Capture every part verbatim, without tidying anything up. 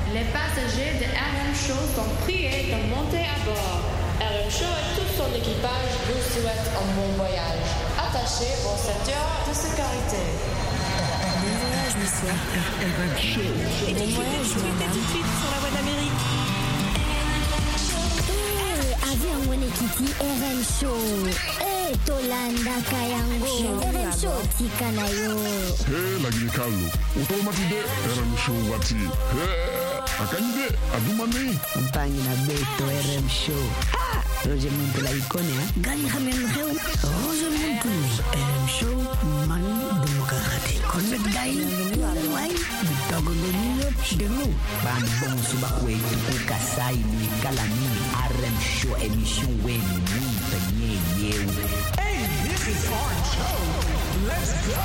Les passagers de R M Show sont priés de monter à bord. R M Show et tout son équipage vous souhaitent un bon voyage. Attachez vos ceintures de sécurité. Bon voyage, monsieur. R M Show. Et bon voyage, madame. Tout de suite sur la voie d'Amérique. Avion Wenekiti R M Show. Eh, Tolanda Kayango. R M Show Tikanayo. Hey, la Guinée-Calou. Automatique R M Show Wati. Hey, Akande, Adumani. Campagne na Beto R M Show. Ah, Roger Muntu la icône, hein. Gali Hamen Heu. Roger Muntu. R M Show, man, Demokrate. Convert Guy. Why? Bitogo Lelio. Demo. Ban bon subakwe. Ukasai ni Kalani. R M Show émission Wen. Ni Penye Yew. Hey, this is Orange Show. Let's go.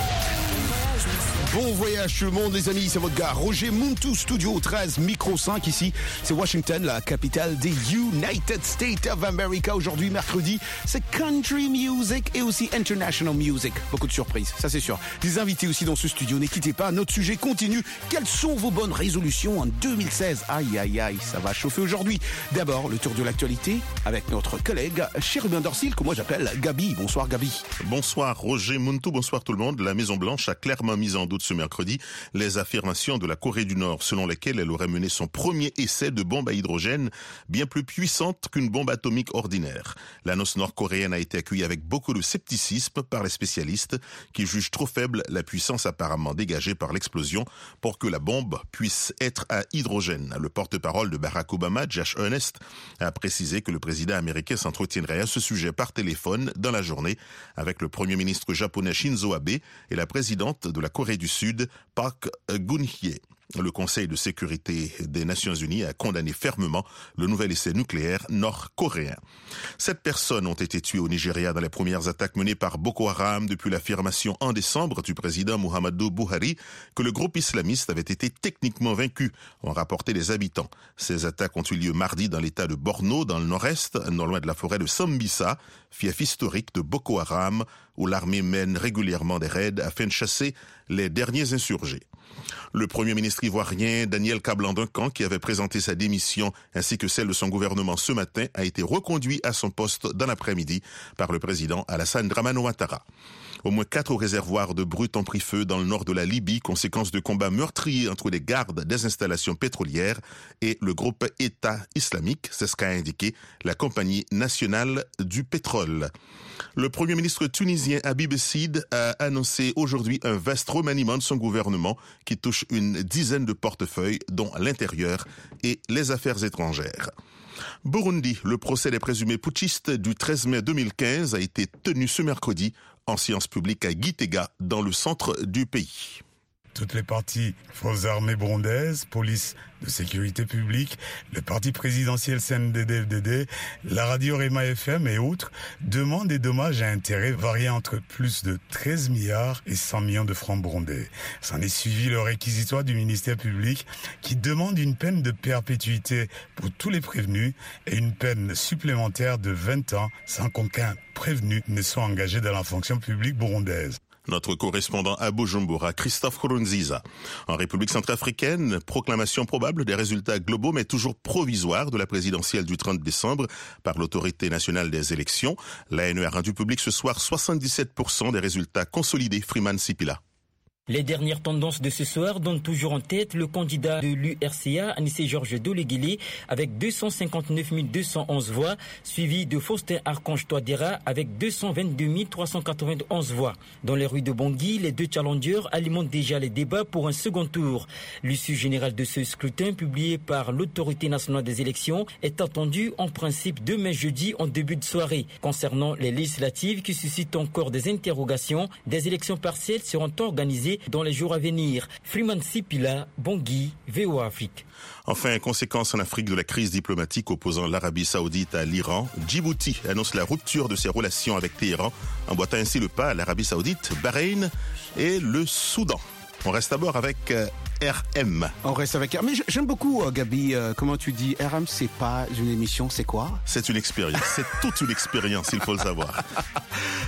Bon voyage tout le monde les amis, c'est votre gars Roger Muntu, Studio treize, Micro cinq ici. C'est Washington, la capitale des United States of America. Aujourd'hui, mercredi, c'est country music et aussi international music. Beaucoup de surprises, ça c'est sûr. Des invités aussi dans ce studio, ne quittez pas, notre sujet continue. Quelles sont vos bonnes résolutions en deux mille seize? Aïe aïe aïe, ça va chauffer aujourd'hui. D'abord, le tour de l'actualité avec notre collègue Chérubin Dorsil, que moi j'appelle Gabi. Bonsoir Gabi. Bonsoir Roger Muntu, bonsoir tout le monde. La Maison Blanche a clairement mis en doute ce mercredi les affirmations de la Corée du Nord selon lesquelles elle aurait mené son premier essai de bombe à hydrogène bien plus puissante qu'une bombe atomique ordinaire. L'annonce nord-coréenne a été accueillie avec beaucoup de scepticisme par les spécialistes qui jugent trop faible la puissance apparemment dégagée par l'explosion pour que la bombe puisse être à hydrogène. Le porte-parole de Barack Obama, Josh Earnest, a précisé que le président américain s'entretiendrait à ce sujet par téléphone dans la journée avec le premier ministre japonais Shinzo Abe et la présidente de la Corée du Sud, Park Geun-hye. Le Conseil de sécurité des Nations Unies a condamné fermement le nouvel essai nucléaire nord-coréen. Sept personnes ont été tuées au Nigeria dans les premières attaques menées par Boko Haram depuis l'affirmation en décembre du président Muhammadu Buhari que le groupe islamiste avait été techniquement vaincu, ont rapporté les habitants. Ces attaques ont eu lieu mardi dans l'état de Borno, dans le nord-est, non loin de la forêt de Sambisa, fief historique de Boko Haram, où l'armée mène régulièrement des raids afin de chasser les derniers insurgés. Le premier ministre ivoirien Daniel Kablan-Duncan, qui avait présenté sa démission ainsi que celle de son gouvernement ce matin, a été reconduit à son poste dans l'après-midi par le président Alassane Dramane Ouattara. Au moins quatre réservoirs de brut ont pris feu dans le nord de la Libye, conséquence de combats meurtriers entre les gardes des installations pétrolières et le groupe État islamique, c'est ce qu'a indiqué la Compagnie nationale du pétrole. Le premier ministre tunisien Habib Sid a annoncé aujourd'hui un vaste remaniement de son gouvernement qui touche une dizaine de portefeuilles, dont l'intérieur et les affaires étrangères. Burundi, le procès des présumés putschistes du treize mai deux mille quinze a été tenu ce mercredi en séance publique à Gitega, dans le centre du pays. Toutes les parties, forces armées burundaises, police de sécurité publique, le parti présidentiel C N D D F D D, la radio Rema F M et autres demandent des dommages à intérêts variant entre plus de treize milliards et cent millions de francs burundais. S'en est suivi le réquisitoire du ministère public qui demande une peine de perpétuité pour tous les prévenus et une peine supplémentaire de vingt ans sans qu'aucun prévenu ne soit engagé dans la fonction publique burundaise. Notre correspondant à Bujumbura, Christophe Nkurunziza. En République centrafricaine, proclamation probable des résultats globaux mais toujours provisoires de la présidentielle du trente décembre par l'autorité nationale des élections. L'A N E a rendu public ce soir soixante-dix-sept pour cent des résultats consolidés. Freeman Sipila. Les dernières tendances de ce soir donnent toujours en tête le candidat de l'U R C A, Anissé Georges Doleguélé, avec deux cent cinquante-neuf mille deux cent onze voix, suivi de Faustin Archange Touadéra avec deux cent vingt-deux mille trois cent quatre-vingt-onze voix. Dans les rues de Bangui, les deux challengers alimentent déjà les débats pour un second tour. L'issue générale de ce scrutin, publié par l'autorité nationale des élections, est attendue en principe demain jeudi en début de soirée. Concernant les législatives qui suscitent encore des interrogations, des élections partielles seront organisées dans les jours à venir. Freeman Sipila, Bangui, V O A Afrique. Enfin, conséquence en Afrique de la crise diplomatique opposant l'Arabie Saoudite à l'Iran, Djibouti annonce la rupture de ses relations avec Téhéran, emboîtant ainsi le pas à l'Arabie Saoudite, Bahreïn et le Soudan. On reste d'abord avec euh, R M. On reste avec R M. Mais j'aime beaucoup, euh, Gabi, euh, comment tu dis R M, c'est pas une émission, c'est quoi? C'est une expérience. C'est toute une expérience, il faut le savoir.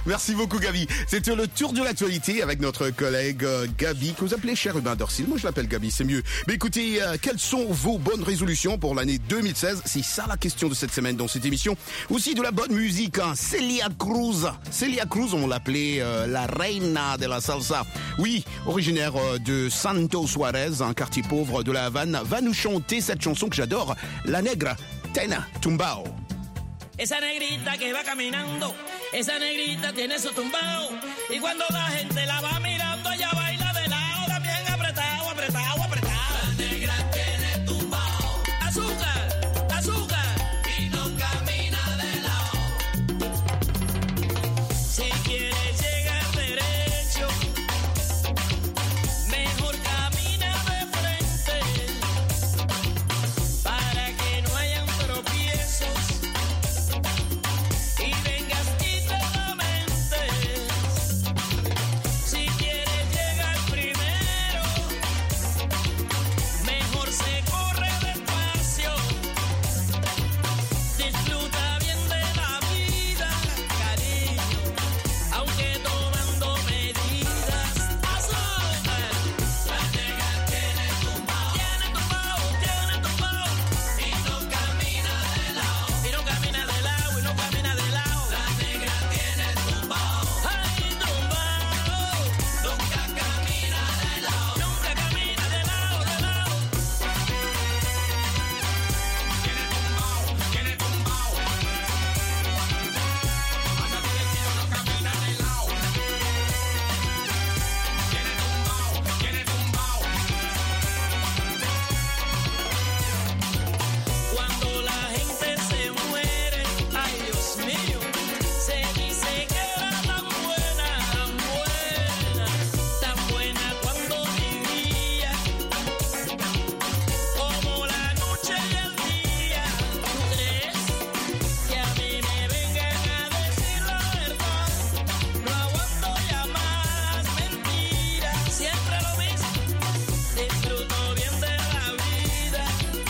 Merci beaucoup, Gabi. C'était le tour de l'actualité avec notre collègue euh, Gabi, que vous appelez cher Urbain Dorsil. Moi, je l'appelle Gabi, c'est mieux. Mais écoutez, euh, quelles sont vos bonnes résolutions pour l'année deux mille seize? C'est ça la question de cette semaine dans cette émission. Aussi de la bonne musique, hein. Celia Cruz. Celia Cruz, on l'appelait euh, la reina de la salsa. Oui, originaire euh, de Santo Suarez, un quartier pauvre de la Havane, va nous chanter cette chanson que j'adore, La Negra Tiene Tumbao. Esa negrita que va caminando, esa negrita tiene su tumbao. Y cuando la gente la va mirando, ella baila de lado, también apretado, apretado, apretado. La negra tiene tumbao. Azúcar, azúcar. Y no camina de lado. Si quieres llegar derecho, mejor camina de frente, para que no hayan tropiezos. Y vengas y te lamentes. Si quieres llegar primero, mejor se corre despacio. Disfruta bien de la vida, cariño, aunque tomando medidas. Azúcar, la negra tiene tumbao, tiene tumbao, tiene tumbao. Y no camina de lado, y no camina de lado, y no camina de lado. La negra tiene tumbao, ay, tumbao. Nunca camina de lado, nunca camina de lado, de lado. Tiene tumbao, tiene tumbao. Anda derechito, no camina de lado. Tiene tumbao, tiene tumbao. Cuando la gente se muere, ay Dios mío, se dice que era tan buena, tan buena, tan buena cuando vivía, como la noche y el día. ¿Tú crees que a mí me vengan a decir la verdad? No aguanto ya más mentiras, siempre lo mismo. Disfruto bien de la vida,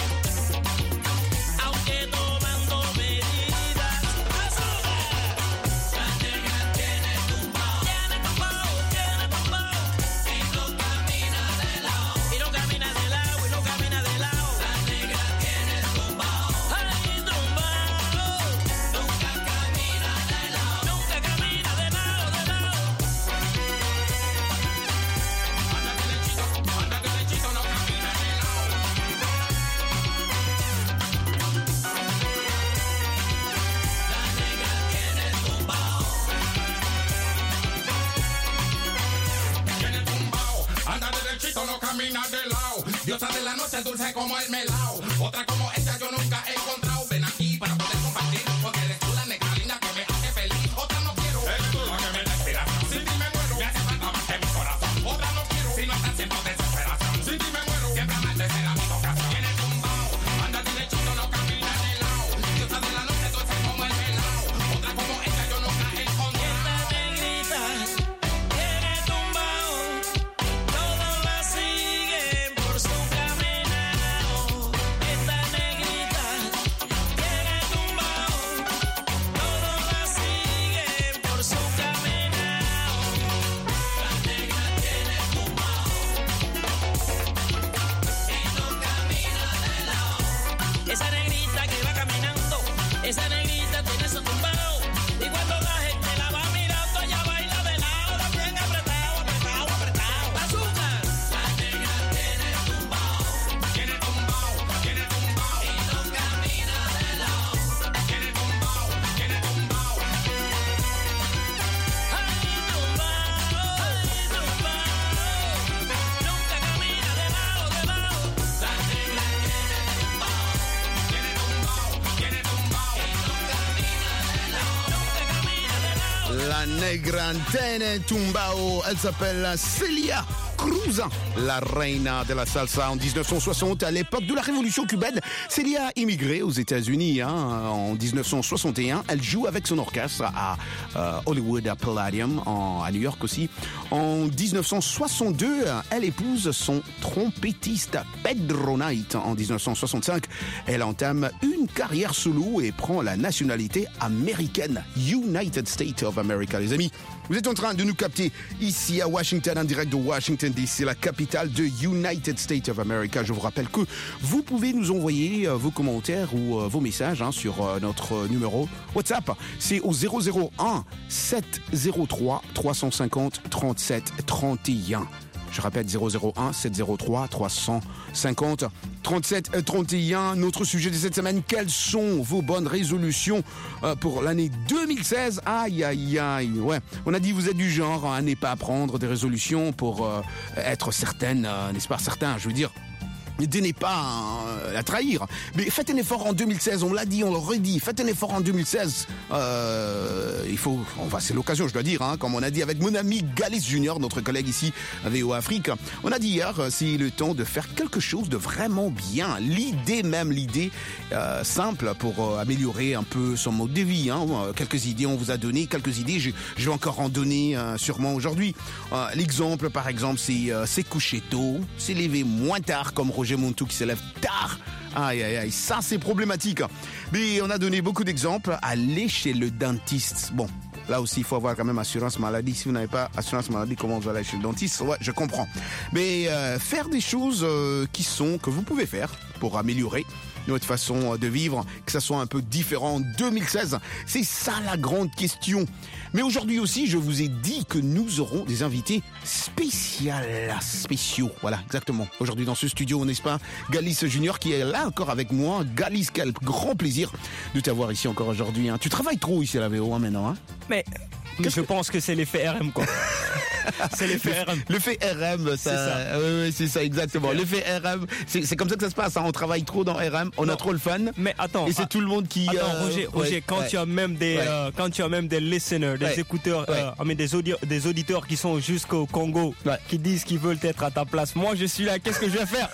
aunque tomando medidas. Azúcar, la negra tiene tumbao, tiene tumbao, tiene tumbao. Y no camina de lado, y no camina de lado, y no camina de lado. La negra tiene tumbao, ay, tumbao. Nunca camina de lado, nunca camina de lado, de lado. Anda derechito, anda derechito, no camina de lado. La negra tiene tumbao, tiene tumbao. Anda derechito, no camina de lado. Diosa de la noche, dulce como el melao. Otra como ella yo nunca he encontrado. Ven aquí para poder compartir, porque eres tú la negra linda que me hace feliz. Otra no quiero, eres tú la que me da inspiración. Sin ti me muero, me hace falta más que mi corazón. Otra no quiero, si no estás siempre desesperación. Sin ti me muero, siempre amarte será mi vocación. Tiene tumbao, anda derechito, no camina de lado. Diosa de la noche, dulce como el melao. Otra como ella yo nunca he encontrado. Esta negrita tiene tumbao, todos la siguen por su caminado. Esta negrita tiene tumbao, todos la siguen por su caminado. La negra tiene tumbao, y no camina de lado. Esa negrita que va caminando, esa negrita tiene su tumbao. Y cuando la gente la va mirando, ella baila de lado, también apretado, apretado, apretado. Azúcar, la negra tiene tumbao, tiene tumbao, tiene tumbao. Y no camina de lado, tiene tumbao, tiene tumbao. Ay, tumbao, ay, tumbao. Nunca camina de lado, de lado. La negra tiene tumbao, tiene tumbao, tiene tumbao. Y no camina de lado, nunca camina de lado. La Negra Tiene Tumbao, elle s'appelle Celia Cruz, la reina de la salsa en dix-neuf cent soixante, à l'époque de la révolution cubaine. Celia a immigré aux États-Unis hein, en dix-neuf cent soixante et un. Elle joue avec son orchestre à euh, Hollywood, à Palladium, en, à New York aussi. En dix-neuf cent soixante-deux, elle épouse son trompettiste Pedro Knight. En dix-neuf cent soixante-cinq, elle entame une carrière solo et prend la nationalité américaine, United States of America. Les amis, vous êtes en train de nous capter ici à Washington, en direct de Washington D C, la capitale de United States of America. Je vous rappelle que vous pouvez nous envoyer euh, vos commentaires ou euh, vos messages hein, sur euh, notre euh, numéro WhatsApp. C'est au zéro zéro un sept zéro trois trois cent cinquante trente-sept trente et un. Je répète, zéro zéro un sept zéro trois trois cent cinquante trente-sept trente et un. Notre sujet de cette semaine, quelles sont vos bonnes résolutions euh, pour l'année deux mille seize? Aïe, aïe, aïe. Ouais, on a dit vous êtes du genre à ne pas prendre des résolutions pour euh, être certaine, euh, n'est-ce pas, certain, je veux dire. De n'est pas euh, la trahir. Mais faites un effort en deux mille seize, on l'a dit, on le redit, faites un effort en deux mille seize. Euh, il faut, enfin c'est l'occasion je dois dire, hein, comme on a dit avec mon ami Galis Junior, notre collègue ici à V O Afrique. On a dit hier, c'est le temps de faire quelque chose de vraiment bien. L'idée même, l'idée euh, simple pour euh, améliorer un peu son mode de vie. Hein. Quelques idées on vous a donné, quelques idées je, je vais encore en donner euh, sûrement aujourd'hui. Euh, l'exemple par exemple c'est euh, c'est coucher tôt, c'est lever moins tard comme Roger Montou qui se lève tard. Aïe, aïe, aïe, ça c'est problématique. Mais on a donné beaucoup d'exemples. Aller chez le dentiste. Bon, là aussi il faut avoir quand même assurance maladie. Si vous n'avez pas assurance maladie, comment vous allez chez le dentiste? Ouais, je comprends. Mais euh, faire des choses euh, qui sont, que vous pouvez faire pour améliorer notre façon de vivre, que ça soit un peu différent en deux mille seize. C'est ça la grande question. Mais aujourd'hui aussi, je vous ai dit que nous aurons des invités spéciales, spéciaux. Voilà, exactement. Aujourd'hui dans ce studio, n'est-ce pas, Galis Junior qui est là encore avec moi. Galis, quel grand plaisir de t'avoir ici encore aujourd'hui. Hein. Tu travailles trop ici à la V O hein, maintenant. Hein Mais... Mais je pense que c'est l'effet R M, quoi. C'est l'effet R M. L'effet R M, ça. C'est ça. Oui, oui, c'est ça, exactement. L'effet R M, c'est, c'est comme ça que ça se passe. Hein. On travaille trop dans R M, on non. a trop le fun. Mais attends. Et c'est ah, tout le monde qui. Attends, euh, Roger, Roger ouais, quand ouais. tu as même des, ouais. euh, quand tu as même des listeners, des ouais. écouteurs, ouais. Euh, mais des, audi- des auditeurs qui sont jusqu'au Congo, ouais. qui disent qu'ils veulent être à ta place. Moi, je suis là. Qu'est-ce que je vais faire?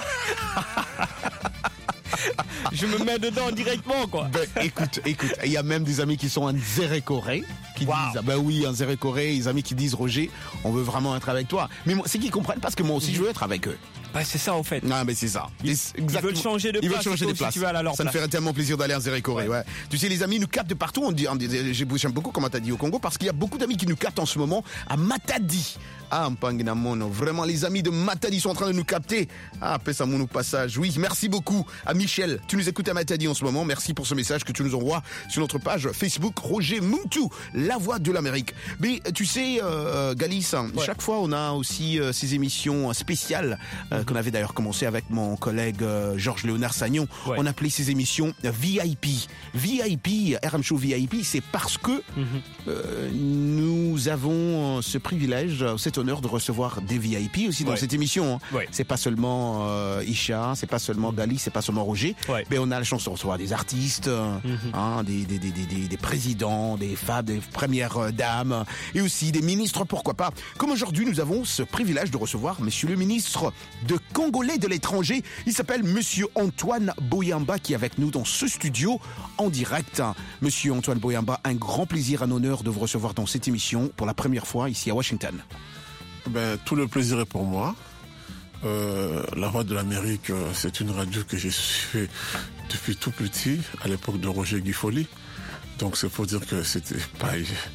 Je me mets dedans directement, quoi. Ben, écoute, écoute, il y a même des amis qui sont en Zérécoré, qui wow. disent, ben oui, en Zérécoré, des amis qui disent, Roger, on veut vraiment être avec toi. Mais moi, c'est qu'ils comprennent parce que moi aussi, je veux être avec eux. Bah, c'est ça, en fait. Non, mais c'est ça. Ils, ils veulent changer de place. Ils veulent changer de place. Si tu veux aller à leur ça place. me ferait tellement plaisir d'aller en Zérécoré, ouais. ouais. Tu sais, les amis nous captent de partout. On dit, on dit, j'aime beaucoup comment t'as dit au Congo parce qu'il y a beaucoup d'amis qui nous captent en ce moment à Matadi. Ah, Mpanginamono. Vraiment, les amis de Matadi sont en train de nous capter. Ah, Pessamoun au passage. Oui, merci beaucoup à Michel. Tu nous écoutes à Matadi en ce moment. Merci pour ce message que tu nous envoies sur notre page Facebook Roger Montou, la voix de l'Amérique. Mais tu sais, euh, Galis, ouais. chaque fois on a aussi euh, ces émissions spéciales euh, mm-hmm. qu'on avait d'ailleurs commencé avec mon collègue euh, Georges Léonard Sagnon. Ouais. On appelait ces émissions V I P. V I P, R M Show V I P, c'est parce que mm-hmm. euh, nous avons ce privilège, cet honneur de recevoir des V I P aussi dans ouais. cette émission. Hein. Ouais. C'est pas seulement euh, Isha, c'est pas seulement Galis, c'est pas seulement Roger, ouais. mais on a la chance de recevoir des artistes, mm-hmm. hein, des, des, des, des, des présidents, des femmes, des premières dames, et aussi des ministres, pourquoi pas. Comme aujourd'hui, nous avons ce privilège de recevoir Monsieur le ministre de Congolais de l'étranger. Il s'appelle Monsieur Antoine Boyamba qui est avec nous dans ce studio en direct. Monsieur Antoine Boyamba, un grand plaisir, un honneur de vous recevoir dans cette émission pour la première fois ici à Washington. Ben, tout le plaisir est pour moi. Euh, la Voix de l'Amérique, c'est une radio que j'ai suivie depuis tout petit, à l'époque de Roger Guifoli. Donc c'est pour dire que c'était pas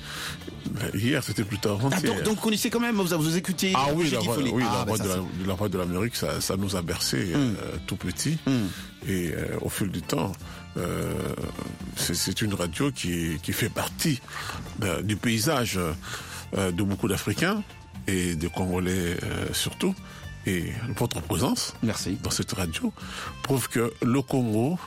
hier, c'était plutôt avant-hier. Ah, donc, donc vous connaissez quand même, vous vous écoutez. Ah oui, la voix, oui, ah, la, ben voix de la, la Voix de l'Amérique, ça, ça nous a bercé mm. euh, tout petit. Mm. Et euh, au fil du temps, euh, c'est, c'est une radio qui, qui fait partie euh, du paysage euh, de beaucoup d'Africains et de Congolais euh, surtout. Et votre présence Merci. dans cette radio prouve que le Congo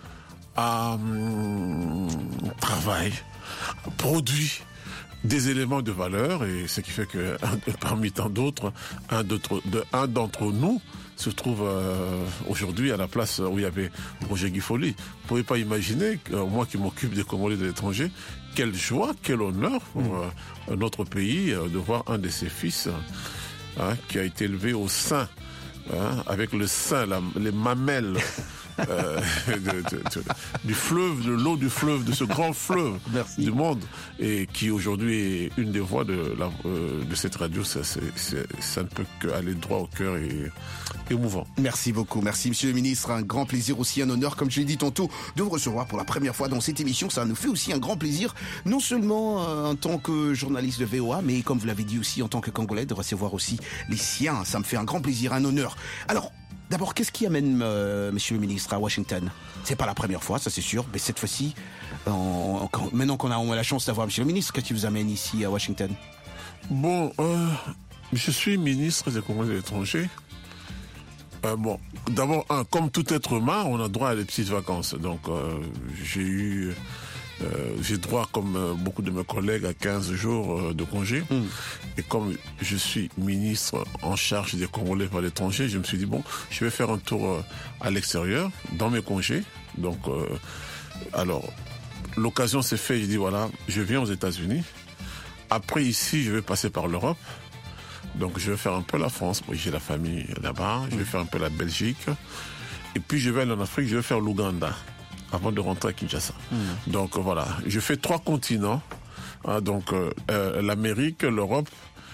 a hum, travaille, produit des éléments de valeur, et ce qui fait que un, parmi tant d'autres, un, d'autre, de, un d'entre nous se trouve euh, aujourd'hui à la place où il y avait Roger Guifoli. Vous ne pouvez pas imaginer, que, moi qui m'occupe des Congolais de l'étranger, quelle joie, quel honneur pour mmh. euh, notre pays euh, de voir un de ses fils hein, qui a été élevé au sein, hein, avec le sein, la, les mamelles euh, de, de, de, du fleuve, de l'eau du fleuve, de ce grand fleuve Merci. Du monde, et qui aujourd'hui est une des voix de, la, euh, de cette radio. Ça, c'est, c'est, ça ne peut qu'aller droit au cœur et émouvant. Merci beaucoup, merci Monsieur le Ministre, un grand plaisir aussi, un honneur, comme je l'ai dit tantôt, de vous recevoir pour la première fois dans cette émission. Ça nous fait aussi un grand plaisir, non seulement euh, en tant que journaliste de V O A, mais comme vous l'avez dit aussi en tant que Congolais, de recevoir aussi les siens. Ça me fait un grand plaisir, un honneur. Alors, d'abord, qu'est-ce qui amène euh, Monsieur le Ministre à Washington? C'est pas la première fois, ça c'est sûr, mais cette fois-ci, en, en, maintenant qu'on a, on a la chance d'avoir Monsieur le Ministre, qu'est-ce qui vous amène ici à Washington? Bon, euh, je suis ministre des Congolais de l'étranger. Euh, bon, d'abord, un, comme tout être humain, on a droit à des petites vacances. Donc, euh, j'ai eu, euh, j'ai droit, comme euh, beaucoup de mes collègues, à quinze jours euh, de congé. Mm. Et comme je suis ministre en charge des Congolais par l'étranger, je me suis dit, bon, je vais faire un tour euh, à l'extérieur, dans mes congés. Donc, euh, alors, l'occasion s'est faite, j'ai dit, voilà, je viens aux États-Unis. Après, ici, je vais passer par l'Europe. Donc je vais faire un peu la France, moi j'ai la famille là-bas, je vais faire un peu la Belgique, et puis je vais aller en Afrique, je vais faire l'Ouganda, avant de rentrer à Kinshasa. Mmh. Donc voilà, je fais trois continents, hein, donc euh, l'Amérique, l'Europe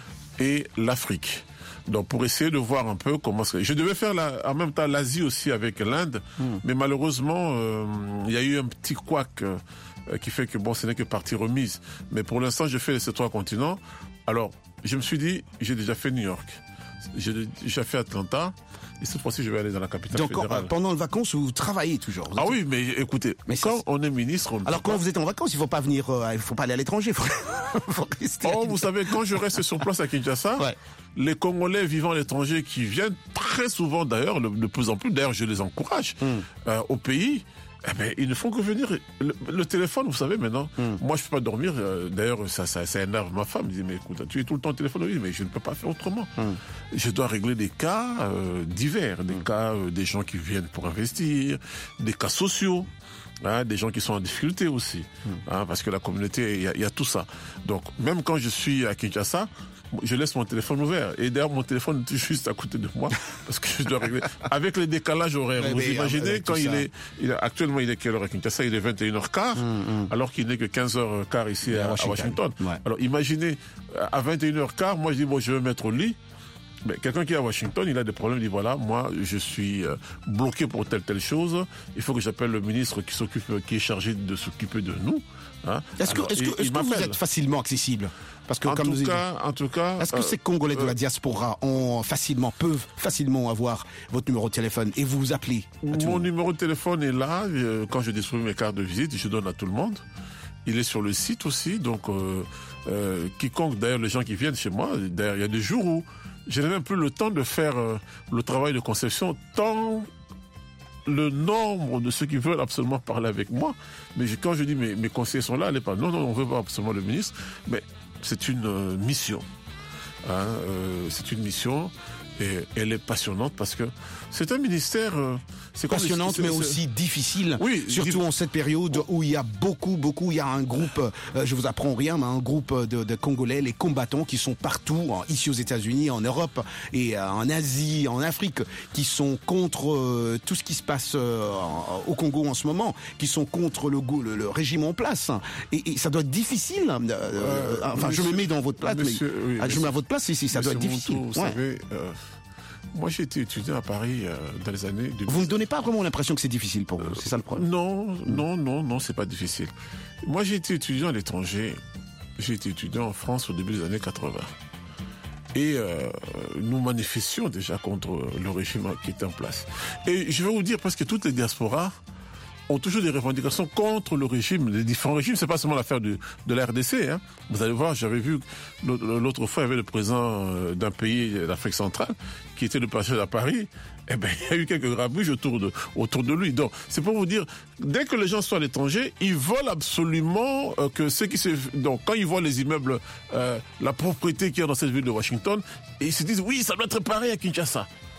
et l'Afrique. Donc pour essayer de voir un peu comment... Je devais faire la, en même temps l'Asie aussi avec l'Inde, mmh. mais malheureusement, euh, il y a eu un petit couac euh, qui fait que bon, ce n'est que partie remise. Mais pour l'instant, je fais ces trois continents. Alors, je me suis dit, j'ai déjà fait New York, j'ai déjà fait Atlanta, et cette fois-ci, je vais aller dans la capitale Donc, fédérale. Donc, pendant les vacances, vous travaillez toujours? Vous ah oui, mais écoutez, mais quand c'est... on est ministre... On Alors, quand pas... vous êtes en vacances, il ne faut pas venir, euh, il faut pas aller à l'étranger, il faut, faut rester Oh, vous savez, quand je reste sur place à Kinshasa, ouais. les Congolais vivant à l'étranger qui viennent, très souvent d'ailleurs, de plus en plus, d'ailleurs, je les encourage, mm. euh, au pays... Eh ben, ils ne font que venir. Le, le téléphone, vous savez, maintenant, mm. moi, je ne peux pas dormir. Euh, d'ailleurs, ça, ça, ça énerve ma femme. Elle dit, mais écoute, tu es tout le temps au téléphone. Oui, mais je ne peux pas faire autrement. Mm. Je dois régler des cas euh, divers, des mm. cas euh, des gens qui viennent pour investir, des cas sociaux. Hein, des gens qui sont en difficulté aussi, mm. hein, parce que la communauté, il y, y a tout ça. Donc, même quand je suis à Kinshasa, je laisse mon téléphone ouvert. Et d'ailleurs, mon téléphone est juste à côté de moi, parce que je dois régler. Avec les décalages horaires, ouais, vous mais, imaginez, euh, quand il est, il est, actuellement, il est quelle heure à Kinshasa? Il est vingt et une heures quinze, mm, mm. alors qu'il n'est que quinze heures quinze ici à, à Washington. À Washington. Ouais. Alors, imaginez, à vingt et une heures quinze, moi, je dis, bon, je vais me mettre au lit. Mais quelqu'un qui est à Washington, il a des problèmes, il dit voilà, moi je suis euh, bloqué pour telle telle chose, il faut que j'appelle le ministre qui s'occupe, qui est chargé de s'occuper de nous. Hein. Est-ce que, est-ce que, est-ce que vous êtes facilement accessible? Parce que en, comme tout nous cas, en tout cas, est-ce que euh, ces Congolais de la diaspora ont facilement, peuvent facilement avoir votre numéro de téléphone et vous appeler? Mon numéro de téléphone est là. Euh, quand je distribue mes cartes de visite, je donne à tout le monde. Il est sur le site aussi, donc euh, euh, quiconque, d'ailleurs les gens qui viennent chez moi, d'ailleurs il y a des jours où je n'ai même plus le temps de faire euh, le travail de conception, tant le nombre de ceux qui veulent absolument parler avec moi. Mais quand je dis mes, mes conseillers sont là, elle n'est pas, non, non, on veut voir absolument le ministre, mais c'est une euh, mission. Hein, euh, c'est une mission et elle est passionnante parce que c'est un ministère... Euh, c'est passionnante, mais aussi difficile. Oui, surtout diff... en cette période où il y a beaucoup, beaucoup, il y a un groupe, euh, je vous apprends rien, mais un groupe de, de Congolais, les combattants qui sont partout, ici aux États-Unis, en Europe et euh, en Asie, en Afrique, qui sont contre euh, tout ce qui se passe euh, au Congo en ce moment, qui sont contre le, le, le régime en place. Et, et ça doit être difficile. Euh, euh, enfin, monsieur, je me mets dans votre place, monsieur, mais oui, je monsieur, me mets à votre place ici, ça doit être difficile. Montou, vous ouais. savez, euh, moi, j'ai été étudiant à Paris euh, dans les années... deux mille. Vous ne donnez pas vraiment l'impression que c'est difficile pour vous, c'est ça le problème? Non, non, non, non, c'est pas difficile. Moi, j'ai été étudiant à l'étranger. J'ai été étudiant en France au début des années quatre-vingts. Et euh, nous manifestions déjà contre le régime qui était en place. Et je vais vous dire, parce que toutes les diasporas ont toujours des revendications contre le régime, les différents régimes. C'est pas seulement l'affaire de, de la R D C. Hein. Vous allez voir, j'avais vu l'autre fois, il y avait le président d'un pays d'Afrique centrale qui était de passage à Paris. Eh ben, il y a eu quelques grabuges autour de, autour de lui. Donc, c'est pour vous dire, dès que les gens sont à l'étranger, ils veulent absolument euh, que ceux qui se... Donc, quand ils voient les immeubles, euh, la propriété qu'il y a dans cette ville de Washington, et ils se disent, oui, ça doit être pareil à Kinshasa.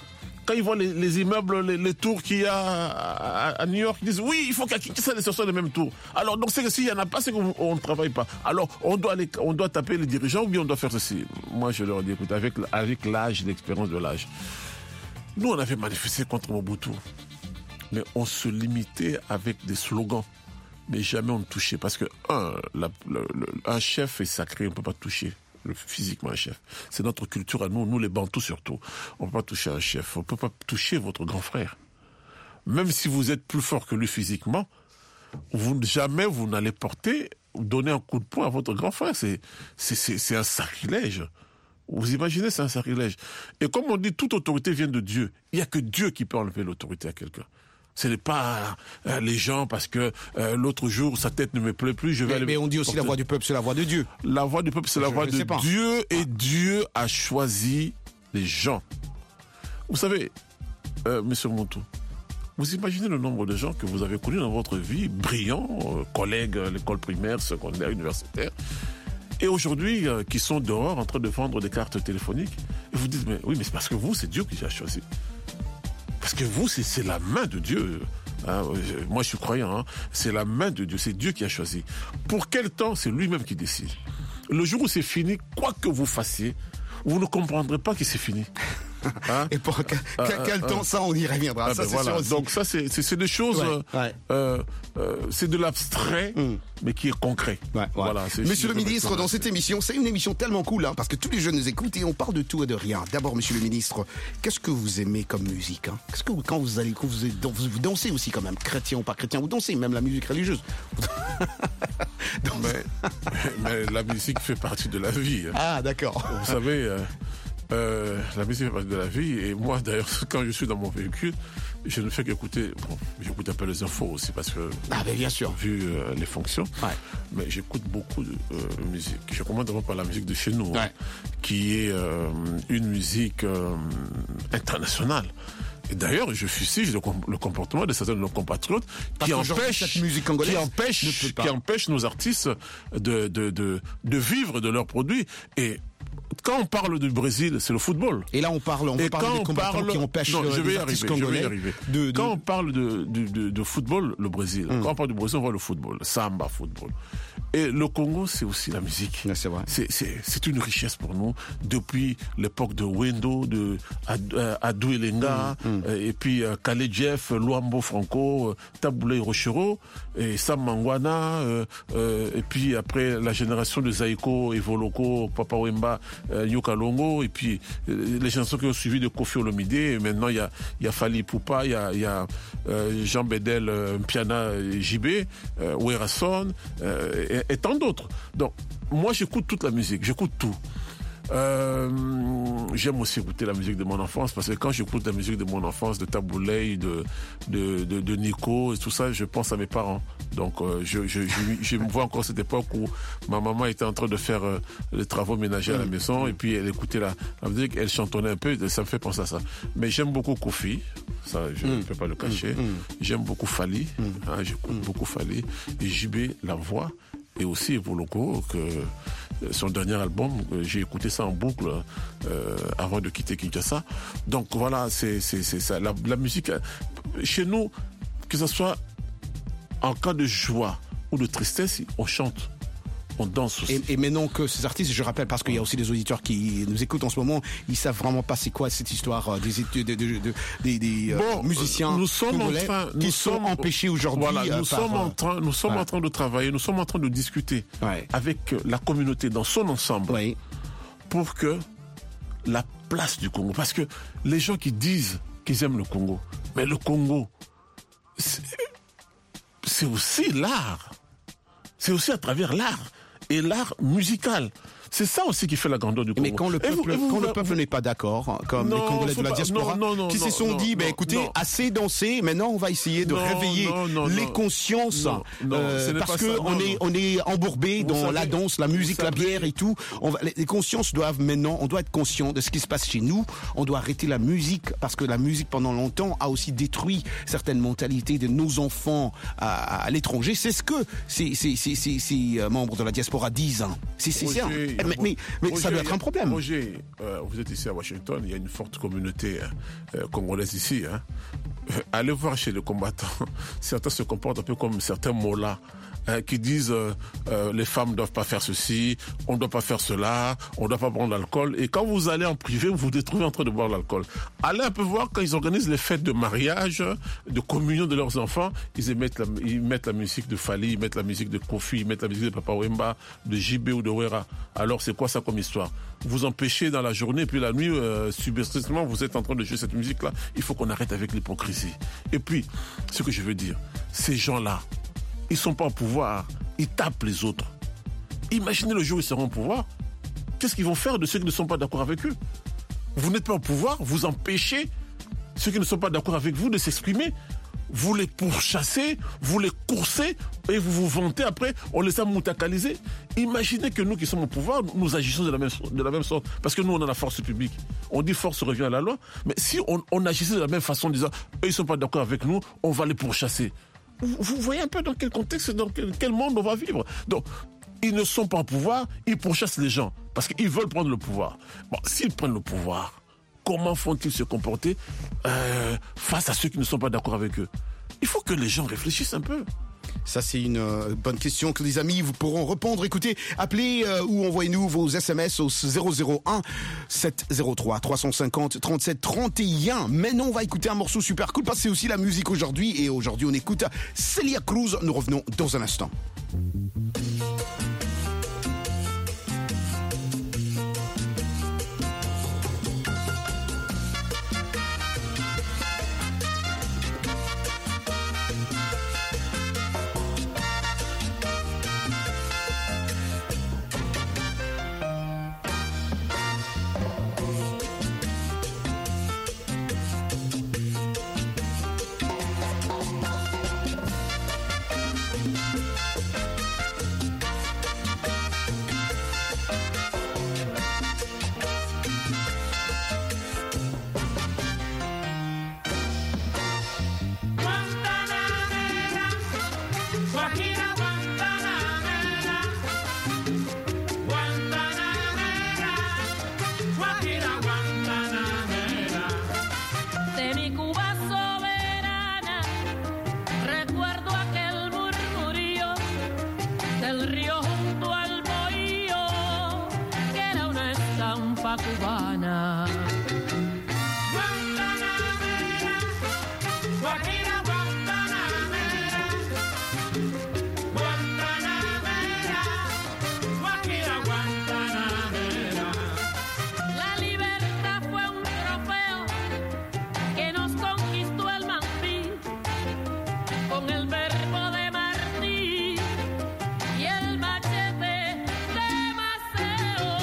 quand ils voient les, les immeubles, les, les tours qu'il y a à, à New York, ils disent oui, il faut qu'à Kinshasa, ce soit les mêmes tours. Alors, donc, c'est que s'il n'y en a pas, c'est qu'on ne travaille pas. Alors, on doit, les, on doit taper les dirigeants ou bien on doit faire ceci. Moi, je leur dis, écoute, avec, avec l'âge, l'expérience de l'âge, nous, on avait manifesté contre Mobutu, mais on se limitait avec des slogans. Mais jamais on ne touchait. Parce que, un, la, le, le, un chef est sacré, on ne peut pas toucher le, physiquement un chef. C'est notre culture à nous, nous les Bantous surtout. On ne peut pas toucher un chef, on ne peut pas toucher votre grand frère. Même si vous êtes plus fort que lui physiquement, vous, jamais vous n'allez porter, donner un coup de poing à votre grand frère. C'est, c'est, c'est, c'est un sacrilège. Vous imaginez, c'est un sacrilège. Et comme on dit, toute autorité vient de Dieu. Il n'y a que Dieu qui peut enlever l'autorité à quelqu'un. Ce n'est pas euh, les gens parce que euh, l'autre jour sa tête ne me plaît plus. Je vais mais, aller mais on dit aussi porter... la voix du peuple, c'est la voix de Dieu. La voix du peuple, c'est la je, voix je de Dieu et ah. Dieu a choisi les gens. Vous savez, euh, Monsieur Montou, vous imaginez le nombre de gens que vous avez connus dans votre vie, brillants, euh, collègues à l'école primaire, secondaire, universitaire, et aujourd'hui euh, qui sont dehors en train de vendre des cartes téléphoniques. Et vous dites, mais oui, mais c'est parce que vous, c'est Dieu qui a choisi. Parce que vous, c'est, c'est la main de Dieu. Hein, moi, je suis croyant. Hein, c'est la main de Dieu. C'est Dieu qui a choisi. Pour quel temps, c'est lui-même qui décide. Le jour où c'est fini, quoi que vous fassiez, vous ne comprendrez pas que c'est fini. Hein? Et pour quel, euh, quel euh, temps ça, on y reviendra. Ah ça, ben c'est voilà. sûr Donc ça, c'est, c'est, c'est des choses, ouais, ouais. Euh, euh, c'est de l'abstrait, mm. mais qui est concret. Ouais, ouais. Voilà. C'est Monsieur le ministre, dans cette émission, c'est une émission tellement cool, hein, parce que tous les jeunes nous écoutent et on parle de tout et de rien. D'abord, Monsieur le ministre, qu'est-ce que vous aimez comme musique, hein? Qu'est-ce que vous, quand vous allez, quand vous, vous, vous dansez aussi quand même, chrétien ou pas chrétien, vous dansez même la musique religieuse. mais, mais la musique fait partie de la vie. Hein. Ah, d'accord. Vous savez. Euh, Euh, la musique fait partie de la vie et moi d'ailleurs quand je suis dans mon véhicule je ne fais qu'écouter, bon j'écoute un peu les infos aussi parce que ah ben bien sûr vu euh, les fonctions ouais. mais j'écoute beaucoup de euh, musique. Je commence d'abord par la musique de chez nous ouais. hein, qui est euh, une musique euh, internationale. Et d'ailleurs, je fustige le, com- le comportement de certains de nos compatriotes qui empêchent, qui empêchent, qui empêchent nos artistes de, de, de, de vivre de leurs produits. Et quand on parle du Brésil, c'est le football. Et là, on parle, on peut parler des combattants parle, qui empêchent non, je vais les y artistes arriver, congolais. Je vais y arriver. De, de... Quand on parle de, de, de, de football, le Brésil. Mm. Quand on parle du Brésil, on voit le football, le samba football. Et le Congo, c'est aussi la musique. Ouais, c'est vrai. C'est, c'est, c'est une richesse pour nous. Depuis l'époque de Wendo, de Adou Elenga, mm, mm. et puis euh, Kale Jeff, Luambo Franco, Taboulé Rochero, et Sam Mangwana, euh, euh, et puis après la génération de Zaiko, Evoloko, Papa Wemba, euh, Yoka Longo, et puis euh, les chansons qui ont suivi de Kofi Olomide. Et maintenant, il y a, y a Fali Poupa, il y a, y a euh, Jean Bedel, euh, Piana J B, euh, Werason, euh, et, et tant d'autres. Donc, moi, j'écoute toute la musique, j'écoute tout. Euh, j'aime aussi écouter la musique de mon enfance parce que quand j'écoute la musique de mon enfance, de Taboulé, de, de, de, de Nico et tout ça, je pense à mes parents. Donc, euh, je, je, je, je me vois encore cette époque où ma maman était en train de faire euh, les travaux ménagers à la maison et puis elle écoutait la, la musique, elle chantonnait un peu, ça me fait penser à ça. Mais j'aime beaucoup Kofi, ça je ne mm. peux pas le cacher. Mm. J'aime beaucoup Fali, mm. hein, j'écoute mm. beaucoup Fali. Et J B, la voix. Et aussi Evoloko, que son dernier album, j'ai écouté ça en boucle euh, avant de quitter Kinshasa. Donc voilà, c'est, c'est, c'est ça. La, la musique, chez nous, que ce soit en cas de joie ou de tristesse, on chante. On danse aussi. Et, et maintenant que ces artistes, je rappelle, parce qu'il y a aussi des auditeurs qui nous écoutent en ce moment, ils savent vraiment pas c'est quoi cette histoire des de, de, de, de, des, des bon, euh, musiciens nous sommes en train, qui nous sont sommes, empêchés aujourd'hui. Voilà, nous par, sommes en train, nous sommes ouais. en train de travailler, nous sommes en train de discuter ouais. avec la communauté dans son ensemble ouais. pour que la place du Congo, parce que les gens qui disent qu'ils aiment le Congo, mais le Congo, c'est, c'est aussi l'art, c'est aussi à travers l'art. Et l'art musical. C'est ça aussi qui fait la grandeur du Congo. Mais quand le peuple, vous, quand vous, le peuple n'est pas d'accord, comme non, les Congolais de la diaspora, non, non, non, qui se sont non, dit, ben bah, écoutez, non. assez dansé, maintenant on va essayer de non, réveiller non, non, les non, consciences, non, non, euh, parce que on est, on est embourbé dans savez, la danse, la musique, la bière et tout. On va, les consciences doivent maintenant, on doit être conscient de ce qui se passe chez nous. On doit arrêter la musique parce que la musique pendant longtemps a aussi détruit certaines mentalités de nos enfants à, à l'étranger. C'est ce que ces, ces, ces, ces, ces membres de la diaspora disent. Hein. C'est, c'est ça. Mais, mais, mais Roger, ça doit être un problème. Roger, euh, vous êtes ici à Washington, il y a une forte communauté euh, congolaise ici. Hein. Euh, allez voir chez les combattants, certains se comportent un peu comme certains mollahs. Hein, qui disent euh, euh, les femmes ne doivent pas faire ceci, on ne doit pas faire cela, on ne doit pas prendre l'alcool. Et quand vous allez en privé, vous vous retrouvez en train de boire l'alcool. Allez un peu voir quand ils organisent les fêtes de mariage, de communion de leurs enfants, ils mettent la, ils mettent la musique de Fali, ils mettent la musique de Kofi, ils mettent la musique de Papa Wemba, de J B ou de Wera. Alors c'est quoi ça comme histoire? Vous empêchez dans la journée, puis la nuit, euh, subrepticement, vous êtes en train de jouer cette musique-là. Il faut qu'on arrête avec l'hypocrisie. Et puis, ce que je veux dire, ces gens-là, ils ne sont pas au pouvoir, ils tapent les autres. Imaginez le jour où ils seront au pouvoir. Qu'est-ce qu'ils vont faire de ceux qui ne sont pas d'accord avec eux? Vous n'êtes pas au pouvoir, vous empêchez ceux qui ne sont pas d'accord avec vous de s'exprimer. Vous les pourchassez, vous les coursez et vous vous vantez après, on les a moutakalisés. Imaginez que nous qui sommes au pouvoir, nous agissons de la même, de la même sorte. Parce que nous, on a la force publique. On dit force revient à la loi. Mais si on, on agissait de la même façon en disant, eux, ils ne sont pas d'accord avec nous, on va les pourchasser. Vous voyez un peu dans quel contexte, dans quel, quel monde on va vivre. Donc, ils ne sont pas au pouvoir, ils pourchassent les gens parce qu'ils veulent prendre le pouvoir. Bon, s'ils prennent le pouvoir, comment font-ils se comporter euh, face à ceux qui ne sont pas d'accord avec eux? Il faut que les gens réfléchissent un peu. Ça, c'est une euh, bonne question que les amis vous pourront répondre. Écoutez, appelez euh, ou envoyez-nous vos S M S au zéro zéro un sept zéro trois trois cent cinquante trente-sept trente et un. Maintenant, on va écouter un morceau super cool parce que c'est aussi la musique aujourd'hui. Et aujourd'hui, on écoute Celia Cruz. Nous revenons dans un instant. Cubana. Guantanamera, Guajira Guantanamera, Guantanamera, Guajira Guantanamera. La libertad fue un trofeo que nos conquistó el Manfí con el verbo de Martí y el machete de Maceo.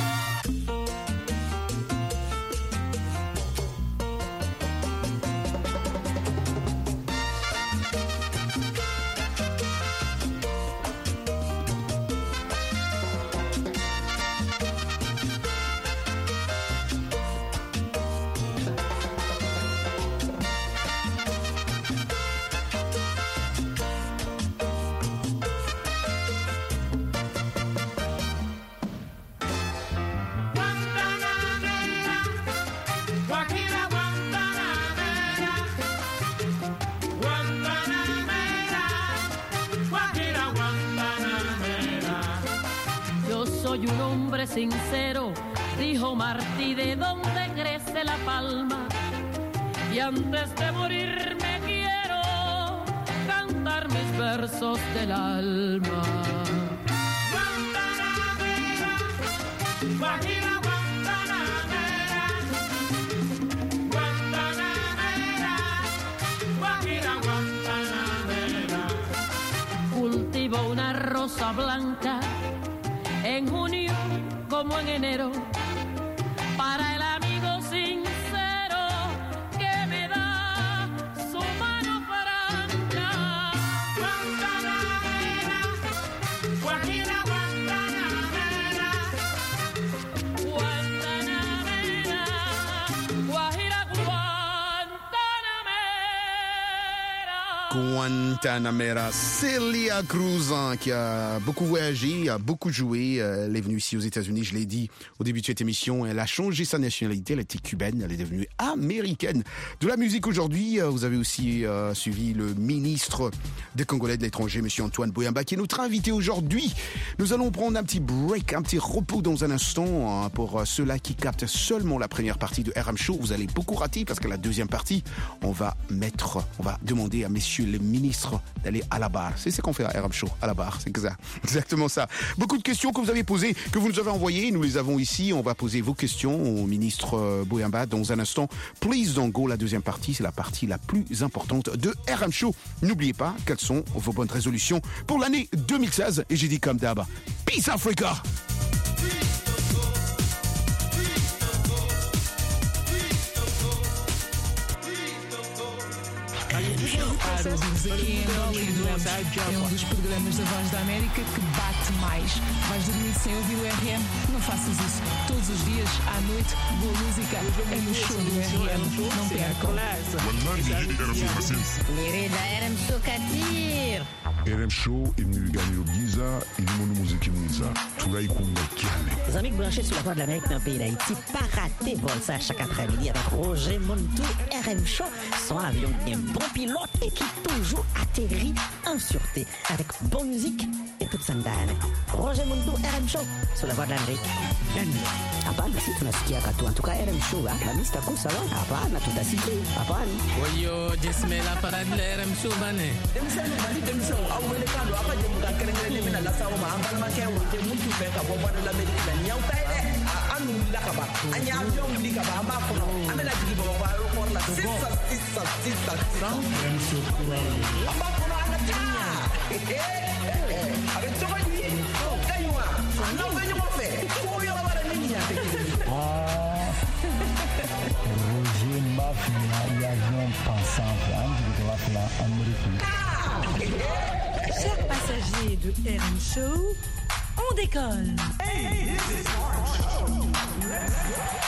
Guajira Guantanamera, Guantanamera, Guajira Guantanamera. Yo soy un hombre sincero, dijo Martí, de donde crece la palma. Y antes de morirme quiero cantar mis versos del alma. Guantanamera, Guajira Guantanamera, Guantanamera, Guajira Guantanamera. Cultivo una rosa blanca en junio como en enero para el amigo sincero que me da su mano franca. Guantanamera, Guajira Guantanamera, Guantanamera, Guajira Guantanamera. Guantanamera, Celia Cruz, hein, qui a beaucoup voyagé, a beaucoup joué. Elle est venue ici aux États-Unis, je l'ai dit au début de cette émission. Elle a changé sa nationalité, elle était cubaine, elle est devenue américaine. De la musique aujourd'hui, vous avez aussi euh, suivi le ministre des Congolais de l'étranger, M. Antoine Boyamba, qui est notre invité aujourd'hui. Nous allons prendre un petit break, un petit repos dans un instant, hein, pour ceux-là qui captent seulement la première partie de R M Show. Vous allez beaucoup rater parce que la deuxième partie, on va mettre, on va demander à messieurs les ministres d'aller à la barre. C'est ce qu'on fait à R M Show, à la barre, c'est exactement ça. Beaucoup de questions que vous avez posées, que vous nous avez envoyées, nous les avons ici. On va poser vos questions au ministre Boyamba dans un instant. Please don't go, la deuxième partie, c'est la partie la plus importante de R M Show. N'oubliez pas quelles sont vos bonnes résolutions pour l'année deux mille seize. Et j'ai dit comme d'hab, Peace Africa! Claro, diz aqui em Hollywood, é um dos programas da Voz da América que bate mais. Vais dormir sem ouvir o R M? Não faças isso. Todos os dias, à noite, boa música é no show do R M. Não percam. Lirida R M Show Katir. R M Show est venu gagner au Giza, il est mon musique Giza. Tout là, il compte Les amis branchés sur la Voix de l'Amérique dans le pays d'Haïti, pas rater vol ça chaque après-midi avec Roger Montou, R M Show, son avion bien bon pilote et qui toujours atterrit en sûreté avec bonne musique et toute sandale. Roger Montou, R M Show, sur la Voix de l'Amérique. Hapana, si tunasikia katu. En tout cas, R M Show, la mista kusa wa. Hapana, tutasikia. Hapana. Oyo, jismela parade la R M Show bane. Demisani bali demisani awele kando apa jemuka kerengere mina la sawo ma ambal ma kewo te muntu be ka boba de l'Amérique la nyaw tay de anu la ka ba anya avion li ka ba ma ko amela digi bo ba ro por la sissa sissa sissa sissa R M Show kura amba ko na ta avec tout va dire kaywa non venyo mo fe ko yo ba la ni ya te Roger Mafia, l'avion pensant en Amérique. Chers passagers de R M Show, on décolle. Hey, this is R M Show. Let's go.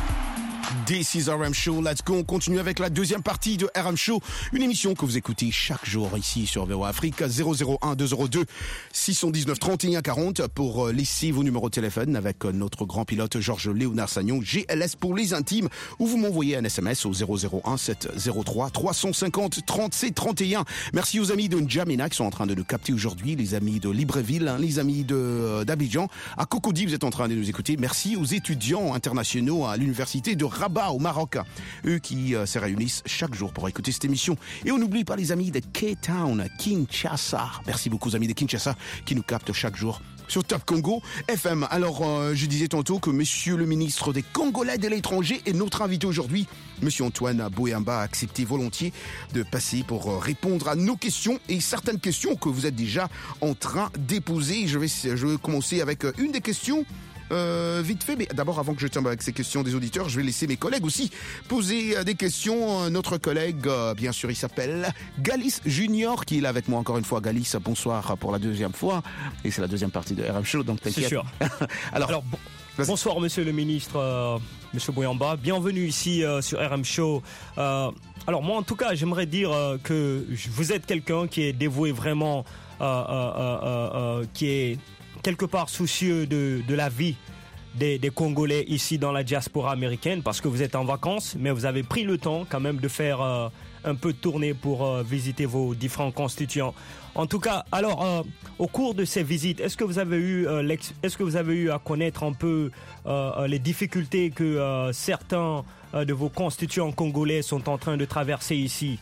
This is R M Show, let's go. On continue avec la deuxième partie de R M Show, une émission que vous écoutez chaque jour ici sur V O A Afrique. Zéro zéro un deux zéro deux six cent dix-neuf trente et un quarante pour laisser vos numéros de téléphone avec notre grand pilote Georges Léonard Sagnon, G L S pour les intimes, ou vous m'envoyez un S M S au zéro zéro un sept zéro trois trois cent cinquante trente-sept trente et un. Merci aux amis de N'Djamena qui sont en train de nous capter aujourd'hui, les amis de Libreville, hein, les amis de d'Abidjan. À Cocody, vous êtes en train de nous écouter. Merci aux étudiants internationaux à l'université de Rabat au Maroc, eux qui euh, se réunissent chaque jour pour écouter cette émission. Et on n'oublie pas les amis de K-Town, Kinshasa. Merci beaucoup aux amis de Kinshasa qui nous captent chaque jour sur Top Congo F M. Alors, euh, je disais tantôt que monsieur le ministre des Congolais de l'étranger est notre invité aujourd'hui. Monsieur Antoine Boyamba a accepté volontiers de passer pour répondre à nos questions et certaines questions que vous êtes déjà en train de déposer. Je vais, je vais commencer avec une des questions. Euh, vite fait, mais d'abord, avant que je tombe avec ces questions des auditeurs, je vais laisser mes collègues aussi poser euh, des questions. Notre collègue, euh, bien sûr, il s'appelle Galis Junior, qui est là avec moi encore une fois. Galis, bonsoir pour la deuxième fois. Et c'est la deuxième partie de R M Show, donc t'inquiète. C'est sûr. Alors, Alors bon, bonsoir, monsieur le ministre, euh, monsieur Boyamba. Bienvenue ici euh, sur R M Show. Euh, alors, moi, en tout cas, j'aimerais dire euh, que vous êtes quelqu'un qui est dévoué vraiment, euh, euh, euh, euh, qui est quelque part soucieux de, de la vie des, des Congolais ici dans la diaspora américaine, parce que vous êtes en vacances, mais vous avez pris le temps quand même de faire euh, un peu de tournée pour euh, visiter vos différents constituants. En tout cas, alors, euh, au cours de ces visites, est-ce que vous avez eu, euh, l'ex- est-ce que vous avez eu à connaître un peu euh, les difficultés que euh, certains euh, de vos constituants congolais sont en train de traverser ici?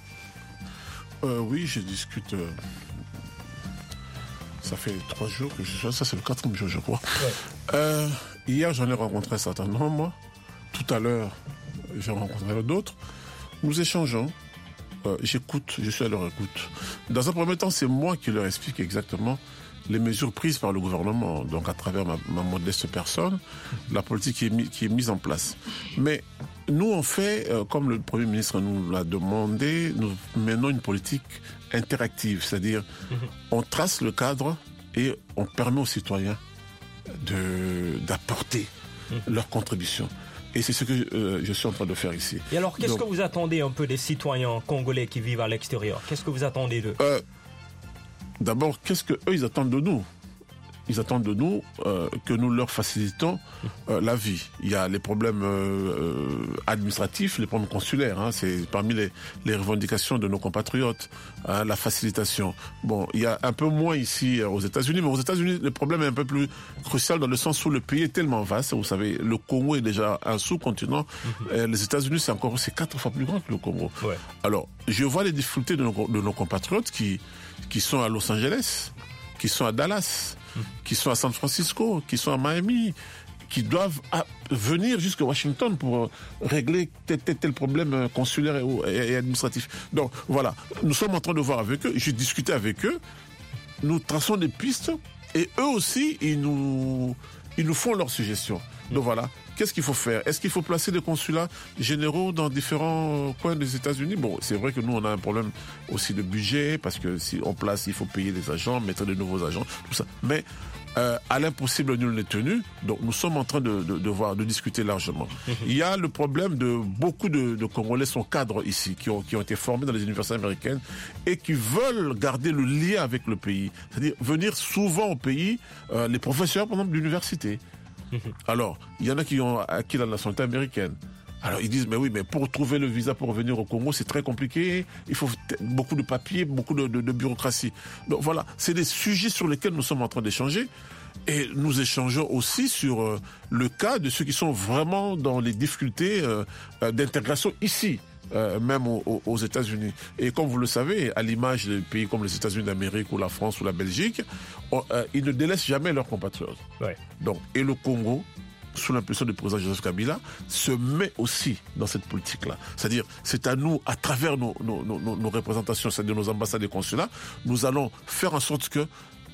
euh, Oui, je discute... Euh... Ça fait trois jours que je suis là, ça c'est le quatrième jour je crois. Ouais. Euh, hier j'en ai rencontré un certain nombre, tout à l'heure j'en rencontré d'autres. Nous échangeons, euh, j'écoute, je suis à leur écoute. Dans un premier temps c'est moi qui leur explique exactement les mesures prises par le gouvernement, donc à travers ma, ma modeste personne, la politique qui est, mis, qui est mise en place. Mais nous on fait, euh, comme le Premier ministre nous l'a demandé, nous menons une politique interactive, c'est-à-dire mmh. on trace le cadre et on permet aux citoyens de, d'apporter mmh. leur contribution. Et c'est ce que euh, je suis en train de faire ici. Et alors, qu'est-ce Donc, que vous attendez un peu des citoyens congolais qui vivent à l'extérieur? Qu'est-ce que vous attendez d'eux? euh, D'abord, qu'est-ce qu'eux, ils attendent de nous? Ils attendent de nous euh, que nous leur facilitons euh, la vie. Il y a les problèmes euh, administratifs, les problèmes consulaires. Hein, c'est parmi les, les revendications de nos compatriotes, hein, la facilitation. Bon, il y a un peu moins ici euh, aux États-Unis, mais aux États-Unis, le problème est un peu plus crucial dans le sens où le pays est tellement vaste. Vous savez, le Congo est déjà un sous-continent. Mm-hmm. Euh, les États-Unis, c'est encore c'est quatre fois plus grand que le Congo. Ouais. Alors, je vois les difficultés de nos, de nos compatriotes qui qui sont à Los Angeles, qui sont à Dallas, qui sont à San Francisco, qui sont à Miami, qui doivent à venir jusqu'à Washington pour régler tel, tel, tel problème consulaire et, et, et administratif. Donc voilà, nous sommes en train de voir avec eux, j'ai discuté avec eux, nous traçons des pistes et eux aussi, ils nous, ils nous font leurs suggestions. Donc voilà, qu'est-ce qu'il faut faire? Est-ce qu'il faut placer des consulats généraux dans différents coins des États-Unis? Bon, c'est vrai que nous, on a un problème aussi de budget, parce que si on place, il faut payer les agents, mettre de nouveaux agents, tout ça. Mais euh, à l'impossible, nul n'est tenu. Donc nous sommes en train de, de, de, voir, de discuter largement. Il y a le problème de beaucoup de, de Congolais sont cadres ici, qui ont, qui ont été formés dans les universités américaines et qui veulent garder le lien avec le pays. C'est-à-dire venir souvent au pays, euh, les professeurs, par exemple, d'université. Alors, il y en a qui ont acquis la nationalité américaine. Alors, ils disent, mais oui, mais pour trouver le visa pour revenir au Congo, c'est très compliqué. Il faut beaucoup de papiers, beaucoup de, de, de bureaucratie. Donc voilà, c'est des sujets sur lesquels nous sommes en train d'échanger. Et nous échangeons aussi sur euh, le cas de ceux qui sont vraiment dans les difficultés euh, euh, d'intégration ici. Euh, même aux, aux États-Unis. Et comme vous le savez, à l'image des pays comme les États-Unis d'Amérique ou la France ou la Belgique, on, euh, ils ne délaissent jamais leurs compatriotes. Ouais. Donc, et le Congo, sous l'impulsion du président Joseph Kabila, se met aussi dans cette politique-là. C'est-à-dire, c'est à nous, à travers nos, nos, nos, nos représentations, c'est-à-dire nos ambassades et consulats, nous allons faire en sorte que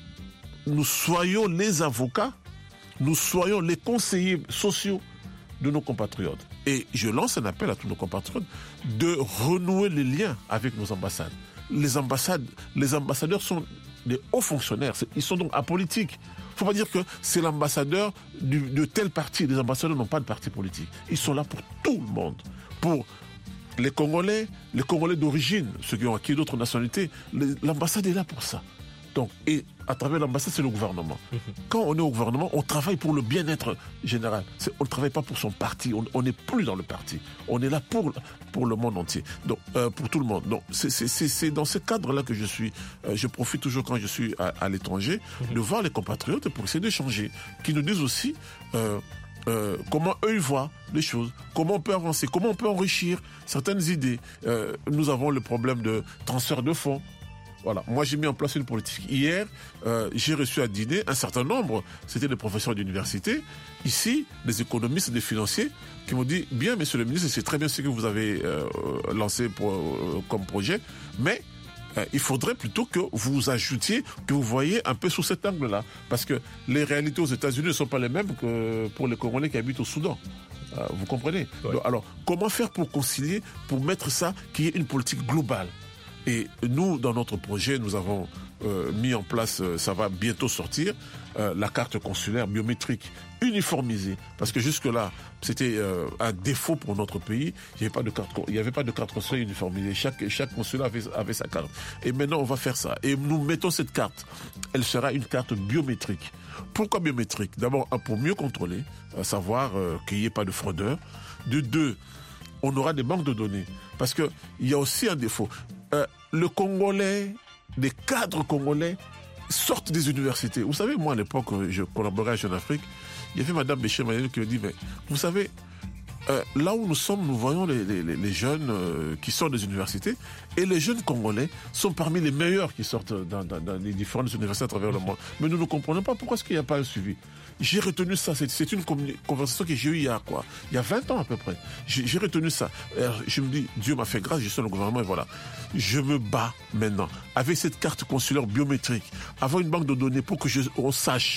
nous soyons les avocats, nous soyons les conseillers sociaux de nos compatriotes. Et je lance un appel à tous nos compatriotes de renouer les liens avec nos ambassades. Les ambassades, les ambassadeurs sont des hauts fonctionnaires, ils sont donc apolitiques. Il ne faut pas dire que c'est l'ambassadeur du, de tel parti. Les ambassadeurs n'ont pas de parti politique. Ils sont là pour tout le monde. Pour les Congolais, les Congolais d'origine, ceux qui ont acquis d'autres nationalités, les, l'ambassade est là pour ça. Donc, et à travers l'ambassade, c'est le gouvernement. Mmh. Quand on est au gouvernement, on travaille pour le bien-être général. C'est, on ne travaille pas pour son parti. On n'est plus dans le parti. On est là pour, pour le monde entier. Donc, euh, pour tout le monde. Donc, c'est, c'est, c'est, c'est dans ce cadre-là que je suis. Euh, je profite toujours quand je suis à, à l'étranger mmh. de voir les compatriotes pour essayer d'échanger. Qui nous disent aussi euh, euh, comment eux ils voient les choses, comment on peut avancer, comment on peut enrichir certaines idées. Euh, nous avons le problème de transfert de fonds. Voilà. Moi, j'ai mis en place une politique. Hier, euh, j'ai reçu à dîner un certain nombre, c'était des professeurs d'université, ici, des économistes, des financiers, qui m'ont dit, bien, monsieur le ministre, c'est très bien ce que vous avez euh, lancé pour, euh, comme projet, mais euh, il faudrait plutôt que vous ajoutiez, que vous voyez un peu sous cet angle-là. Parce que les réalités aux États-Unis ne sont pas les mêmes que pour les Congolais qui habitent au Soudan. Euh, vous comprenez ? Ouais. Donc, alors, comment faire pour concilier, pour mettre ça, qu'il y ait une politique globale ? Et nous, dans notre projet, nous avons euh, mis en place, euh, ça va bientôt sortir, euh, la carte consulaire biométrique uniformisée. Parce que jusque-là, c'était euh, un défaut pour notre pays. Il n'y avait pas de carte, il n'y avait pas de carte consulaire uniformisée. Chaque, chaque consulat avait, avait sa carte. Et maintenant, on va faire ça. Et nous mettons cette carte. Elle sera une carte biométrique. Pourquoi biométrique ? D'abord, pour mieux contrôler, à savoir euh, qu'il n'y ait pas de fraudeurs. De deux, on aura des banques de données. Parce qu'il y a aussi un défaut. Euh, le Congolais, les cadres congolais sortent des universités. Vous savez, moi à l'époque, je collaborais à Jeune Afrique, il y avait Madame Béché-Mayel qui me dit, mais vous savez, euh, là où nous sommes, nous voyons les, les, les jeunes euh, qui sortent des universités, et les jeunes Congolais sont parmi les meilleurs qui sortent dans, dans, dans les différentes universités à travers le monde. Mais nous ne comprenons pas pourquoi est-ce qu'il n'y a pas un suivi. J'ai retenu ça, c'est, c'est une conversation que j'ai eue il y a quoi Il y a vingt ans à peu près. J'ai, j'ai retenu ça. Alors, je me dis, Dieu m'a fait grâce, je suis dans le gouvernement et voilà. Je me bats maintenant avec cette carte consulaire biométrique, avoir une banque de données pour que je, on sache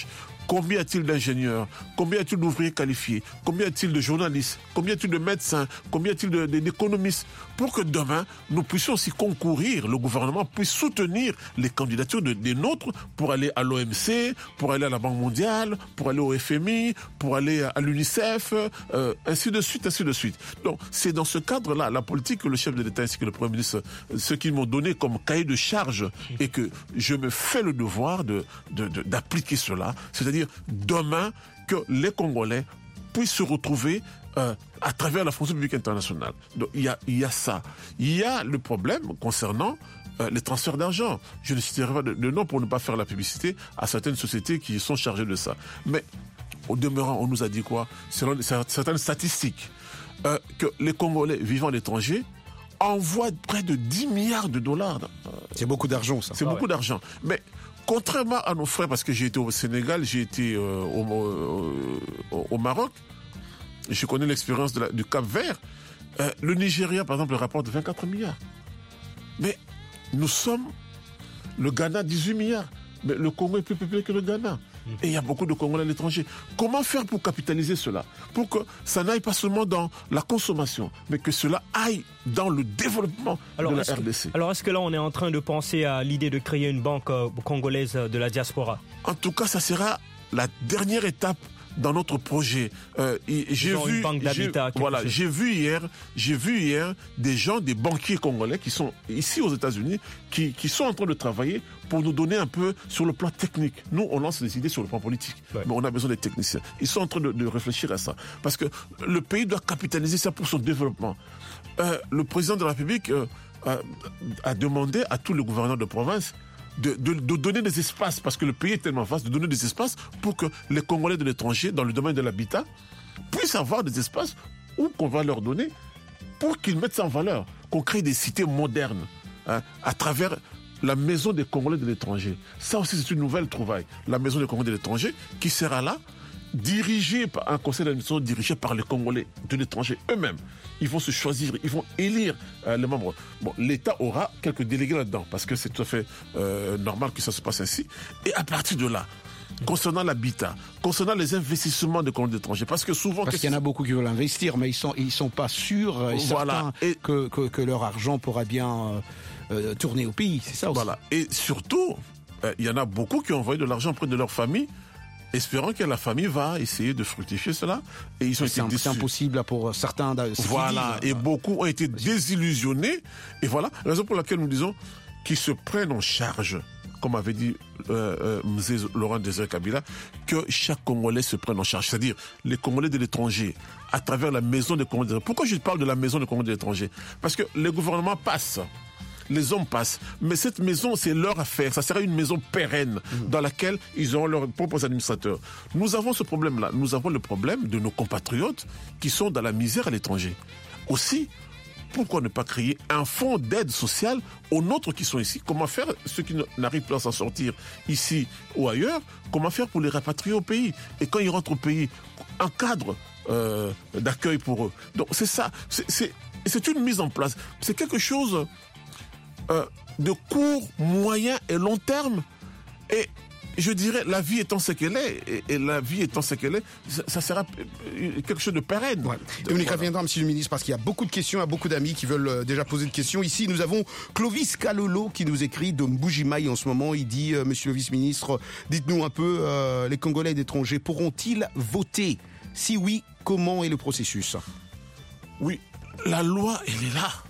Combien y a-t-il d'ingénieurs? Combien y a-t-il d'ouvriers qualifiés? Combien y a-t-il de journalistes? Combien y a-t-il de médecins? Combien y a-t-il de, de, d'économistes? Pour que demain, nous puissions aussi concourir, le gouvernement puisse soutenir les candidatures de, des nôtres pour aller à l'O M C, pour aller à la Banque mondiale, pour aller au F M I, pour aller à l'UNICEF, euh, ainsi de suite, ainsi de suite. Donc, c'est dans ce cadre-là, la politique que le chef de l'État ainsi que le Premier ministre, ce qu'ils m'ont donné comme cahier de charge, et que je me fais le devoir de, de, de, d'appliquer cela, c'est-à-dire demain que les Congolais puissent se retrouver euh, à travers la fonction publique internationale. Donc il y a, il y a ça. Il y a le problème concernant euh, les transferts d'argent. Je ne citerai pas de, de nom pour ne pas faire la publicité à certaines sociétés qui sont chargées de ça. Mais au demeurant, on nous a dit quoi? Selon certaines statistiques, euh, que les Congolais vivant à l'étranger envoient près de dix milliards de dollars. C'est beaucoup d'argent, ça. C'est ah beaucoup ouais. d'argent. Mais contrairement à nos frères, parce que j'ai été au Sénégal, j'ai été euh, au, au, au Maroc, je connais l'expérience de la, du Cap-Vert, euh, le Nigeria, par exemple, rapporte vingt-quatre milliards. Mais nous sommes, le Ghana, dix-huit milliards. Mais le Congo est plus peuplé que le Ghana. Et il y a beaucoup de Congolais à l'étranger. Comment faire pour capitaliser cela? Pour que ça n'aille pas seulement dans la consommation, mais que cela aille dans le développement alors, de la R D C. Que, alors est-ce que là on est en train de penser à l'idée de créer une banque euh, congolaise de la diaspora? En tout cas, ça sera la dernière étape dans notre projet. Euh, j'ai vu, une banque d'habitat. J'ai, voilà, j'ai vu hier, j'ai vu hier des gens, des banquiers congolais qui sont ici aux États-Unis, qui, qui sont en train de travailler pour nous donner un peu sur le plan technique. Nous, on lance des idées sur le plan politique, ouais. mais on a besoin des techniciens. Ils sont en train de, de réfléchir à ça, parce que le pays doit capitaliser ça pour son développement. Euh, le président de la République euh, a, a demandé à tous les gouverneurs de province De, de, de donner des espaces, parce que le pays est tellement vaste, de donner des espaces pour que les Congolais de l'étranger, dans le domaine de l'habitat, puissent avoir des espaces où qu'on va leur donner pour qu'ils mettent ça en valeur, qu'on crée des cités modernes hein, à travers la maison des Congolais de l'étranger. Ça aussi, c'est une nouvelle trouvaille. La maison des Congolais de l'étranger qui sera là, dirigée par un conseil d'administration dirigé par les Congolais de l'étranger eux-mêmes. Ils vont se choisir, ils vont élire euh, les membres. Bon, l'État aura quelques délégués là-dedans, parce que c'est tout à fait euh, normal que ça se passe ainsi. Et à partir de là, concernant l'habitat, concernant les investissements des Congolais de l'étranger, parce que souvent... Parce qu'il y en a beaucoup qui veulent investir, mais ils sont, ils sont pas sûrs euh, et voilà. certains et que, que, que leur argent pourra bien euh, euh, tourner au pays, c'est ça aussi. Voilà, et surtout, euh, il y en a beaucoup qui ont envoyé de l'argent auprès de leur famille, espérant que la famille va essayer de fructifier cela. Et ils ont été déçus. C'est impossible pour certains. Voilà. Et beaucoup ont été désillusionnés. Et voilà la raison pour laquelle nous disons qu'ils se prennent en charge, comme avait dit euh, euh, Laurent Désiré Kabila, que chaque Congolais se prenne en charge. C'est-à-dire les Congolais de l'étranger, à travers la maison des Congolais de l'étranger. Pourquoi je parle de la maison des Congolais de l'étranger? Parce que les gouvernements passent. Les hommes passent. Mais cette maison, c'est leur affaire. Ça sera une maison pérenne mmh. dans laquelle ils auront leurs propres administrateurs. Nous avons ce problème-là. Nous avons le problème de nos compatriotes qui sont dans la misère à l'étranger. Aussi, pourquoi ne pas créer un fonds d'aide sociale aux nôtres qui sont ici? Comment faire, ceux qui n'arrivent pas à s'en sortir ici ou ailleurs, comment faire pour les rapatrier au pays? Et quand ils rentrent au pays, un cadre euh, d'accueil pour eux. Donc c'est ça. C'est, c'est, c'est une mise en place. C'est quelque chose... Euh, de court, moyen et long terme. Et je dirais, la vie étant ce qu'elle est, et, et la vie étant ce qu'elle est, ça, ça sera quelque chose de pérenne. Ouais. Et on y reviendra, monsieur le ministre, parce qu'il y a beaucoup de questions, il y a beaucoup d'amis qui veulent euh, déjà poser des questions. Ici, nous avons Clovis Kalolo qui nous écrit de Mbujimaï en ce moment. Il dit, euh, monsieur le vice-ministre, dites-nous un peu, euh, les Congolais d'étrangers pourront-ils voter? Si oui, comment est le processus? Oui, la loi, elle est là.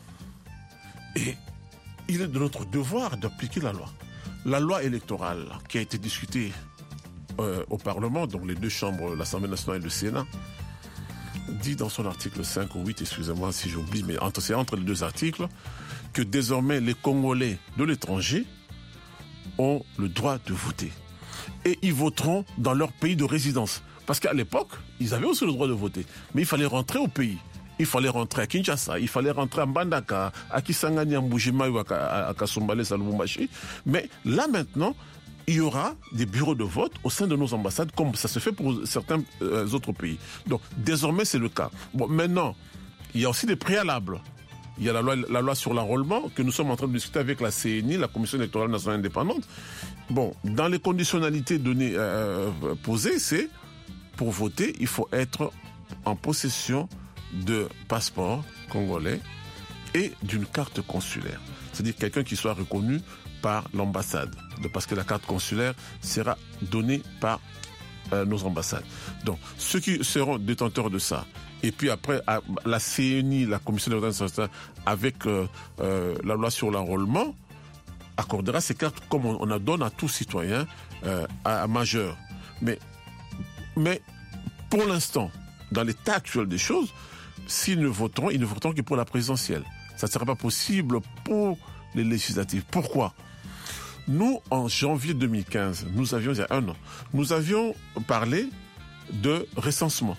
Et il est de notre devoir d'appliquer la loi. La loi électorale qui a été discutée euh, au Parlement, donc les deux chambres, l'Assemblée nationale et le Sénat, dit dans son article cinq ou huit, excusez-moi si j'oublie, mais entre, c'est entre les deux articles, que désormais les Congolais de l'étranger ont le droit de voter. Et ils voteront dans leur pays de résidence. Parce qu'à l'époque, ils avaient aussi le droit de voter. Mais il fallait rentrer au pays. Il fallait rentrer à Kinshasa, il fallait rentrer à Mbandaka, à Kisangani, à Mbujimaï ou à Kassombale, à Lubumbashi. Mais là maintenant, il y aura des bureaux de vote au sein de nos ambassades, comme ça se fait pour certains euh, autres pays. Donc désormais, c'est le cas. Bon, maintenant, il y a aussi des préalables. Il y a la loi, la loi sur l'enrôlement que nous sommes en train de discuter avec la C N I, la Commission électorale nationale indépendante. Bon, dans les conditionnalités données, euh, posées, c'est pour voter, il faut être en possession de passeport congolais et d'une carte consulaire. C'est-à-dire quelqu'un qui soit reconnu par l'ambassade, parce que la carte consulaire sera donnée par euh, nos ambassades. Donc, ceux qui seront détenteurs de ça, et puis après, la C N I, la Commission nationale, avec euh, euh, la loi sur l'enrôlement, accordera ces cartes comme on, on en donne à tout citoyen euh, à, à majeur. Mais, mais pour l'instant, dans l'état actuel des choses, s'ils ne voteront, ils ne voteront que pour la présidentielle. Ça ne sera pas possible pour les législatives. Pourquoi ? Nous, en janvier deux mille quinze, nous avions, il y a un an, nous avions parlé de recensement.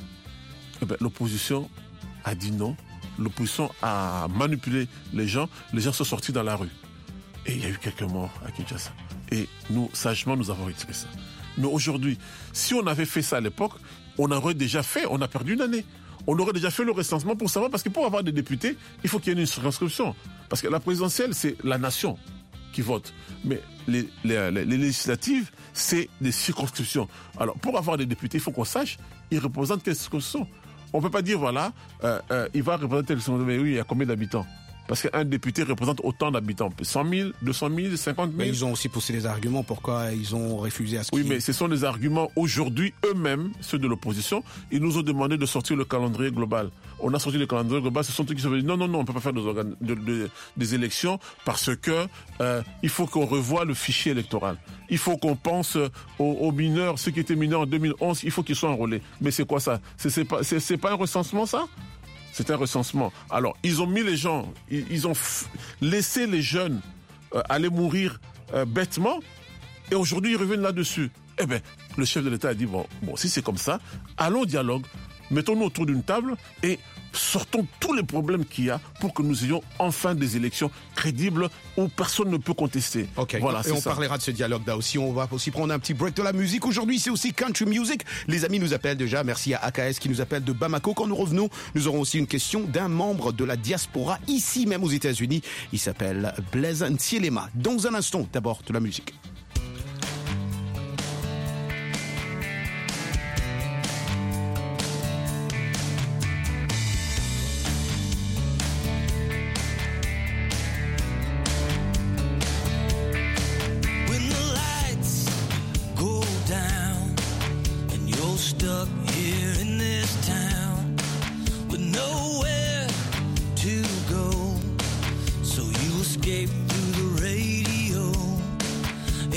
Eh bien, l'opposition a dit non. L'opposition a manipulé les gens. Les gens sont sortis dans la rue. Et il y a eu quelques morts à Kinshasa. Et nous, sagement, nous avons retiré ça. Mais aujourd'hui, si on avait fait ça à l'époque, on aurait déjà fait, on a perdu une année. On aurait déjà fait le recensement pour savoir, parce que pour avoir des députés, il faut qu'il y ait une circonscription. Parce que la présidentielle, c'est la nation qui vote. Mais les, les, les, les législatives, c'est des circonscriptions. Alors, pour avoir des députés, il faut qu'on sache, ils représentent quelle circonscription. On ne peut pas dire, voilà, euh, euh, il va représenter telle circonscription, mais oui, il y a combien d'habitants ? Parce qu'un député représente autant d'habitants. cent mille, deux cent mille, cinquante mille. Mais ils ont aussi poussé des arguments pourquoi ils ont refusé à ce Oui, qui... mais ce sont des arguments aujourd'hui, eux-mêmes, ceux de l'opposition. Ils nous ont demandé de sortir le calendrier global. On a sorti le calendrier global. Ce sont eux qui se sont dit non, non, non, on ne peut pas faire des, organ... de, de, des élections parce que euh, il faut qu'on revoie le fichier électoral. Il faut qu'on pense aux, aux mineurs, ceux qui étaient mineurs en deux mille onze, il faut qu'ils soient enrôlés. Mais c'est quoi ça ? C'est, c'est, pas, c'est, c'est pas un recensement, ça ? C'est un recensement. Alors, ils ont mis les gens, ils, ils ont f- laissé les jeunes euh, aller mourir euh, bêtement, et aujourd'hui, ils reviennent là-dessus. Eh bien, le chef de l'État a dit, bon, bon, si c'est comme ça, allons au dialogue, mettons-nous autour d'une table et sortons tous les problèmes qu'il y a pour que nous ayons enfin des élections crédibles où personne ne peut contester. Ok, voilà, et c'est on ça. parlera de ce dialogue-là aussi. On va aussi prendre un petit break de la musique. Aujourd'hui, c'est aussi country music. Les amis nous appellent déjà. Merci à A K S qui nous appelle de Bamako. Quand nous revenons, nous aurons aussi une question d'un membre de la diaspora ici même aux États-Unis. Il s'appelle Blaise Ntielema. Dans un instant, d'abord de la musique. Stuck here in this town with nowhere to go, so you escape through the radio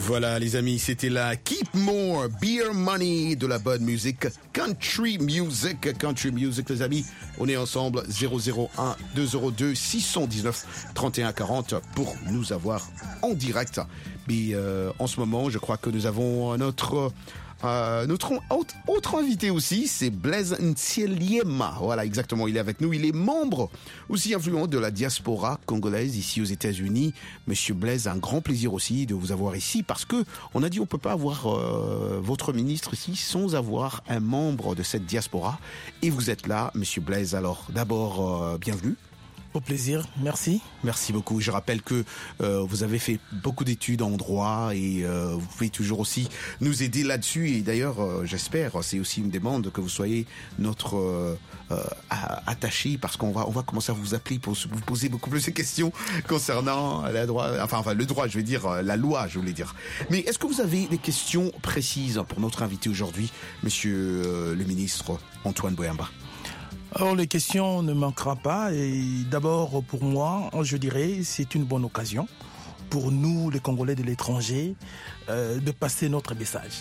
Voilà les amis, c'était la Keep More Beer Money, de la bonne musique, country music, country music les amis. On est ensemble, zéro zéro un deux zéro deux six un neuf trente et un quarante pour nous avoir en direct. Mais euh, en ce moment, je crois que nous avons notre... Euh, notre autre, autre invité aussi, c'est Blaise Ntsieliema. Voilà, exactement, il est avec nous. Il est membre aussi influent de la diaspora congolaise ici aux États-Unis. Monsieur Blaise, un grand plaisir aussi de vous avoir ici parce que on a dit on peut pas avoir euh, votre ministre ici sans avoir un membre de cette diaspora. Et vous êtes là, Monsieur Blaise. Alors, d'abord, euh, bienvenue. Au plaisir, merci. Merci beaucoup. Je rappelle que euh, vous avez fait beaucoup d'études en droit et euh, vous pouvez toujours aussi nous aider là-dessus. Et d'ailleurs, euh, j'espère, c'est aussi une demande que vous soyez notre euh, euh, attaché parce qu'on va on va commencer à vous appeler pour vous poser beaucoup plus de questions concernant la droit, enfin, enfin le droit, je vais dire la loi, je voulais dire. Mais est-ce que vous avez des questions précises pour notre invité aujourd'hui, Monsieur euh, le ministre Antoine Boyamba? Alors les questions ne manqueront pas et d'abord pour moi, je dirais, c'est une bonne occasion pour nous, les Congolais de l'étranger, euh, de passer notre message.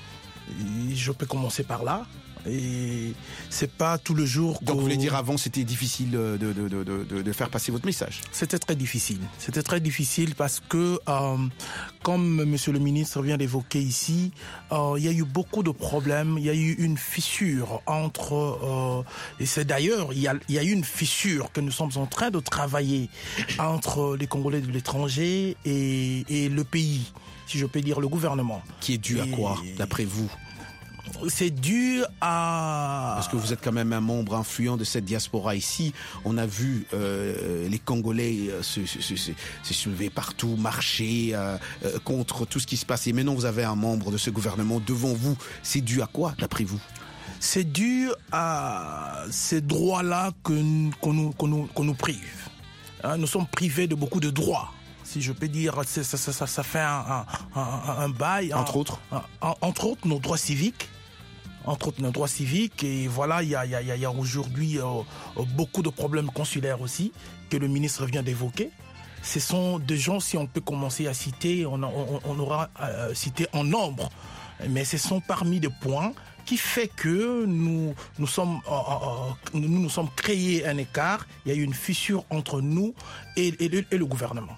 Et je peux commencer par là. Et c'est pas tout le jour. Donc vous voulez dire avant c'était difficile de, de, de, de, de faire passer votre message? C'était très difficile. C'était très difficile parce que, euh, comme Monsieur le ministre vient d'évoquer ici, euh, il y a eu beaucoup de problèmes. Il y a eu une fissure entre. Euh, et c'est d'ailleurs il y a il y a eu une fissure que nous sommes en train de travailler entre les Congolais de l'étranger et, et le pays, si je peux dire le gouvernement. Qui est dû et... à quoi, d'après vous? C'est dû à... Parce que vous êtes quand même un membre influent de cette diaspora ici. On a vu euh, les Congolais euh, se, se, se, se soulever partout, marcher euh, euh, contre tout ce qui se passe. Et maintenant, vous avez un membre de ce gouvernement devant vous. C'est dû à quoi, d'après vous? C'est dû à ces droits-là que, qu'on, nous, qu'on, nous, qu'on nous prive. Hein, nous sommes privés de beaucoup de droits. Si je peux dire, ça, ça, ça, ça fait un, un, un, un bail. Entre un, autres un, un, Entre autres, nos droits civiques. Entre autres, nos droits civiques. Et voilà, il y a, y a, y a aujourd'hui euh, beaucoup de problèmes consulaires aussi, que le ministre vient d'évoquer. Ce sont des gens, si on peut commencer à citer, on, on, on aura euh, cité en nombre. Mais ce sont parmi des points qui fait que nous nous sommes euh, euh, nous nous sommes créés un écart. Il y a eu une fissure entre nous et, et, et le gouvernement.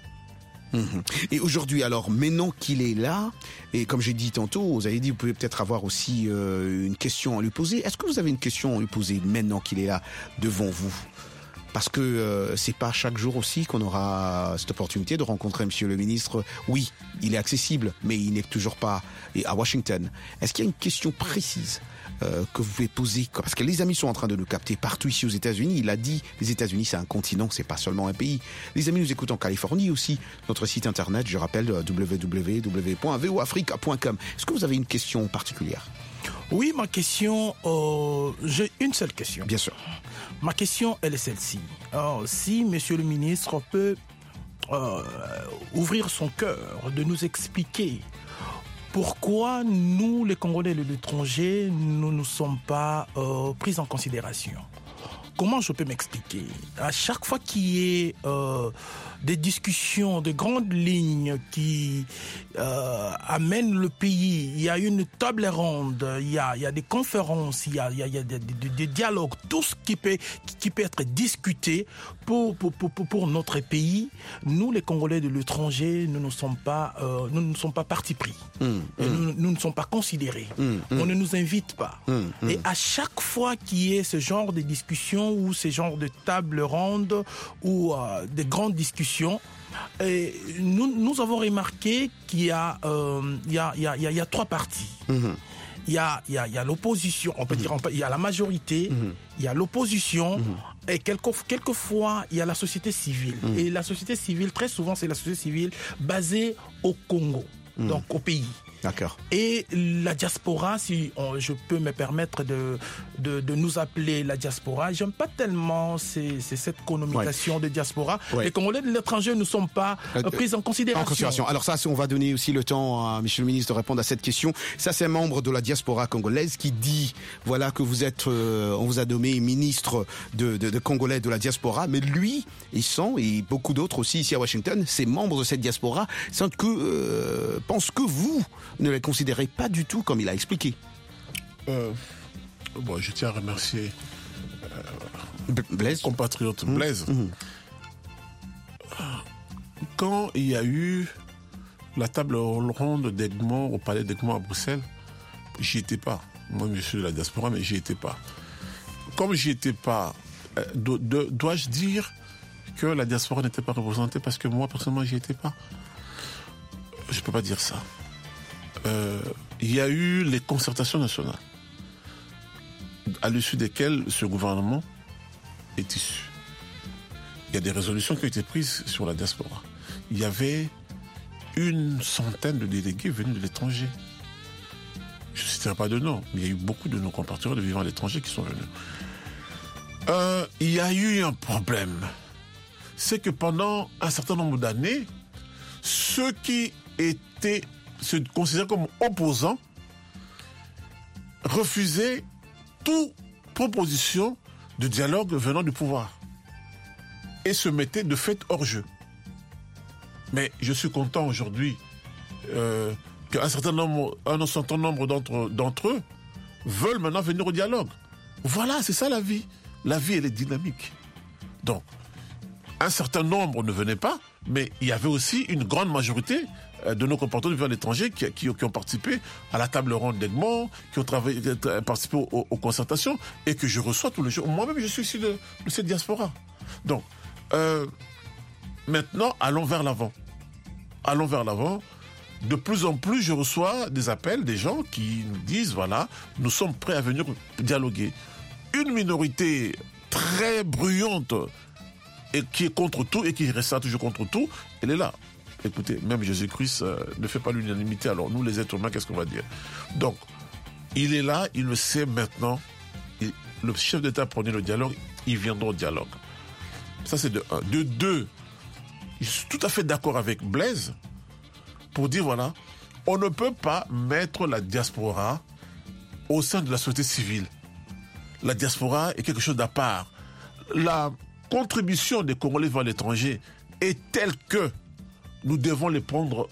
Et aujourd'hui, alors, maintenant qu'il est là, et comme j'ai dit tantôt, vous avez dit, vous pouvez peut-être avoir aussi euh, une question à lui poser. Est-ce que vous avez une question à lui poser maintenant qu'il est là devant vous? Parce que euh, c'est pas chaque jour aussi qu'on aura cette opportunité de rencontrer Monsieur le ministre. Oui, il est accessible, mais il n'est toujours pas à Washington. Est-ce qu'il y a une question précise euh, que vous pouvez poser? Parce que les amis sont en train de nous capter partout ici aux États-Unis. Il a dit, les États-Unis, c'est un continent, c'est pas seulement un pays. Les amis nous écoutent en Californie aussi. Notre site internet, je rappelle, w w w point v o africa point com. Est-ce que vous avez une question particulière? Oui, ma question, euh, j'ai une seule question. Bien sûr. Ma question, elle est celle-ci. Alors, si Monsieur le ministre peut euh, ouvrir son cœur, de nous expliquer pourquoi nous, les Congolais de l'étranger, nous ne sommes pas euh, pris en considération. Comment je peux m'expliquer? À chaque fois qu'il y ait euh, des discussions, de grandes lignes qui euh, amènent le pays, il y a une table ronde, il y a, il y a des conférences, il y a, il y a, il y a des, des, des dialogues, tout ce qui peut, qui peut être discuté pour, pour, pour, pour notre pays. Nous, les Congolais de l'étranger, nous ne sommes pas, euh, nous ne sommes pas partis pris. Mmh, et mmh. Nous, nous ne sommes pas considérés. Mmh, mmh. On ne nous invite pas. Mmh, mmh. Et à chaque fois qu'il y ait ce genre de discussions ou ce genre de table ronde ou euh, de grandes discussions, et nous, nous avons remarqué qu'il y a, euh, il y a, il y a, il y a, il y a trois parties. Mmh. Il y a, il y a, il y a l'opposition, on peut mmh. dire, on peut, il y a la majorité, mmh. il y a l'opposition, mmh. et quelques, quelquefois, il y a la société civile. Mmh. Et la société civile, très souvent, c'est la société civile basée au Congo, mmh. donc au pays. D'accord. Et la diaspora, si on, je peux me permettre de, de, de nous appeler la diaspora, j'aime pas tellement c'est, c'est cette connotation ouais. de diaspora. Ouais. Les Congolais de l'étranger ne sont pas euh, pris en considération. En considération. Alors ça, on va donner aussi le temps à Monsieur le ministre de répondre à cette question. Ça, c'est un membre de la diaspora congolaise qui dit, voilà, que vous êtes, euh, on vous a nommé ministre de, de, de Congolais de la diaspora, mais lui, il sent, et beaucoup d'autres aussi ici à Washington, ces membres de cette diaspora, sentent que, euh, pensent que vous ne les considérez pas du tout comme il a expliqué. Euh, bon, je tiens à remercier euh, Blaise, compatriote mmh. Blaise. Mmh. Quand il y a eu la table ronde d'Egmont au palais d'Egmont à Bruxelles, j'y étais pas. Moi, je suis de la diaspora, mais j'y étais pas. Comme j'y étais pas, euh, do, do, dois-je dire que la diaspora n'était pas représentée parce que moi, personnellement, j'y étais pas? Je peux pas dire ça. Euh, il y a eu les concertations nationales à l'issue desquelles ce gouvernement est issu. Il y a des résolutions qui ont été prises sur la diaspora. Il y avait une centaine de délégués venus de l'étranger. Je ne citerai pas de nom, mais il y a eu beaucoup de nos compatriotes vivant à l'étranger qui sont venus. Euh, il y a eu un problème. C'est que pendant un certain nombre d'années, ceux qui étaient, se considéraient comme opposants refusaient toute proposition de dialogue venant du pouvoir et se mettaient de fait hors jeu. Mais je suis content aujourd'hui euh, qu'un certain nombre, un certain nombre d'entre, d'entre eux veulent maintenant venir au dialogue. Voilà, c'est ça la vie. La vie, elle est dynamique. Donc, un certain nombre ne venaient pas, mais il y avait aussi une grande majorité de nos compatriotes vivant à l'étranger qui, qui, qui ont participé à la table ronde d'Egmont, qui ont travaillé, participé aux, aux concertations et que je reçois tous les jours. Moi-même, je suis issu de, de cette diaspora. Donc, euh, maintenant, allons vers l'avant. Allons vers l'avant. De plus en plus, je reçois des appels des gens qui nous disent, voilà, nous sommes prêts à venir dialoguer. Une minorité très bruyante et qui est contre tout et qui restera toujours contre tout, elle est là. Écoutez, même Jésus-Christ euh, ne fait pas l'unanimité, alors nous les êtres humains, qu'est-ce qu'on va dire? Donc, il est là, il le sait maintenant. Il, le chef d'État prenait le dialogue, il viendra au dialogue. Ça, c'est de un. De deux, je suis tout à fait d'accord avec Blaise pour dire, voilà, on ne peut pas mettre la diaspora au sein de la société civile. La diaspora est quelque chose d'à part. La contribution des Congolais vers l'étranger est telle que nous devons les prendre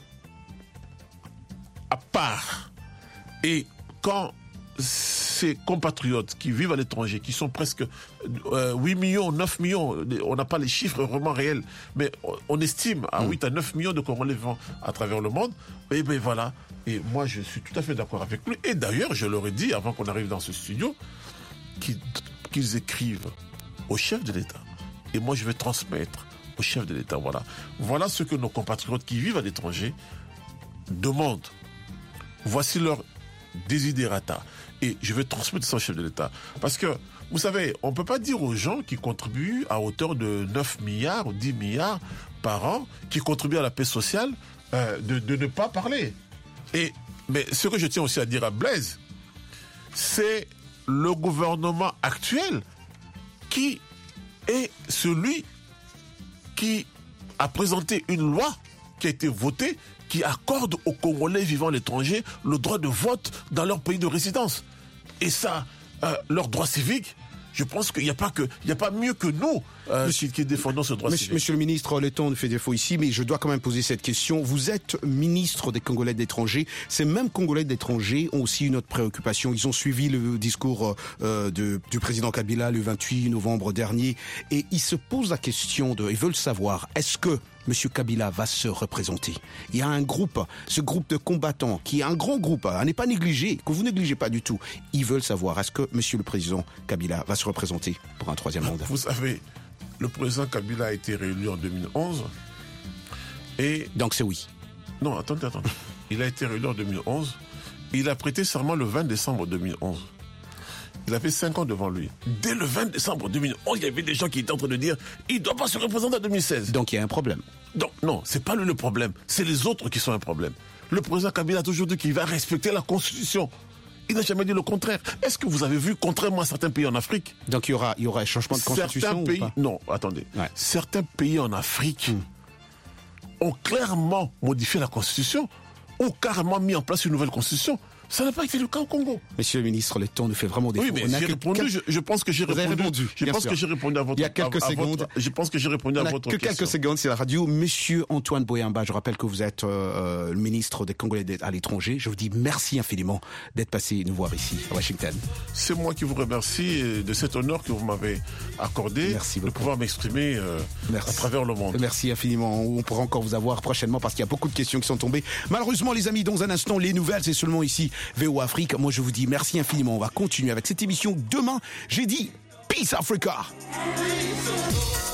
à part. Et quand ces compatriotes qui vivent à l'étranger, qui sont presque euh, huit millions, neuf millions, on n'a pas les chiffres vraiment réels, mais on estime à huit à neuf millions de Congolais vivant à travers le monde, et bien voilà. Et moi, je suis tout à fait d'accord avec lui. Et d'ailleurs, je leur ai dit, avant qu'on arrive dans ce studio, qu'ils, qu'ils écrivent au chef de l'État. Et moi, je vais transmettre au chef de l'État. Voilà. Voilà ce que nos compatriotes qui vivent à l'étranger demandent. Voici leur desiderata. Et je vais transmettre ça au chef de l'État. Parce que, vous savez, on ne peut pas dire aux gens qui contribuent à hauteur de neuf milliards ou dix milliards par an, qui contribuent à la paix sociale, euh, de, de ne pas parler. Et, mais ce que je tiens aussi à dire à Blaise, c'est le gouvernement actuel qui est celui qui a présenté une loi qui a été votée, qui accorde aux Congolais vivant à l'étranger le droit de vote dans leur pays de résidence. Et ça, euh, leur droit civique, je pense qu'il n'y a pas que, il n'y a pas mieux que nous euh, monsieur, qui défendons ce droit monsieur, civique. Monsieur le ministre, le temps nous fait défaut ici, mais je dois quand même poser cette question. Vous êtes ministre des Congolais de l'étranger. Ces mêmes Congolais de l'étranger ont aussi une autre préoccupation. Ils ont suivi le discours euh, de, du président Kabila le vingt-huit novembre dernier et ils se posent la question de, ils veulent savoir, est-ce que Monsieur Kabila va se représenter? Il y a un groupe, ce groupe de combattants, qui est un grand groupe, à n'est pas négligé, que vous négligez pas du tout. Ils veulent savoir, est-ce que Monsieur le Président Kabila va se représenter pour un troisième mandat? Vous savez, le président Kabila a été réélu en deux mille onze. Et donc c'est oui. Non, attendez, attendez. Il a été réélu en deux mille onze. Il a prêté serment le vingt décembre deux mille onze. Il avait cinq ans devant lui. Dès le vingt décembre deux mille onze, il y avait des gens qui étaient en train de dire il ne doit pas se représenter en deux mille seize. Donc il y a un problème. Donc, non, c'est pas lui le problème, c'est les autres qui sont un problème. Le président Kabila a toujours dit qu'il va respecter la Constitution. Il n'a jamais dit le contraire. Est-ce que vous avez vu, contrairement à certains pays en Afrique... Donc il y aura, il y aura un changement de constitution certains pays, ou pas? Non, attendez. Ouais. Certains pays en Afrique hmm. ont clairement modifié la Constitution, ont carrément mis en place une nouvelle Constitution. Ça n'a pas été le cas au Congo. Monsieur le ministre, le temps nous fait vraiment défaut. Oui, mais j'ai répondu, quel... je, je pense que j'ai répondu. répondu. Je pense sûr. que j'ai répondu à votre... Il y a quelques à, à secondes. Votre, je pense que j'ai répondu On à votre que question. quelques secondes, c'est la radio. Monsieur Antoine Boyamba, je rappelle que vous êtes euh, le ministre des Congolais à l'étranger. Je vous dis merci infiniment d'être passé nous voir ici, à Washington. C'est moi qui vous remercie de cet honneur que vous m'avez accordé. Merci beaucoup. De pouvoir m'exprimer euh, à travers le monde. Merci infiniment. On pourra encore vous avoir prochainement parce qu'il y a beaucoup de questions qui sont tombées. Malheureusement, les amis, dans un instant, les nouvelles, c'est seulement ici, V O Afrique. Moi, je vous dis merci infiniment. On va continuer avec cette émission demain. J'ai dit Peace Africa.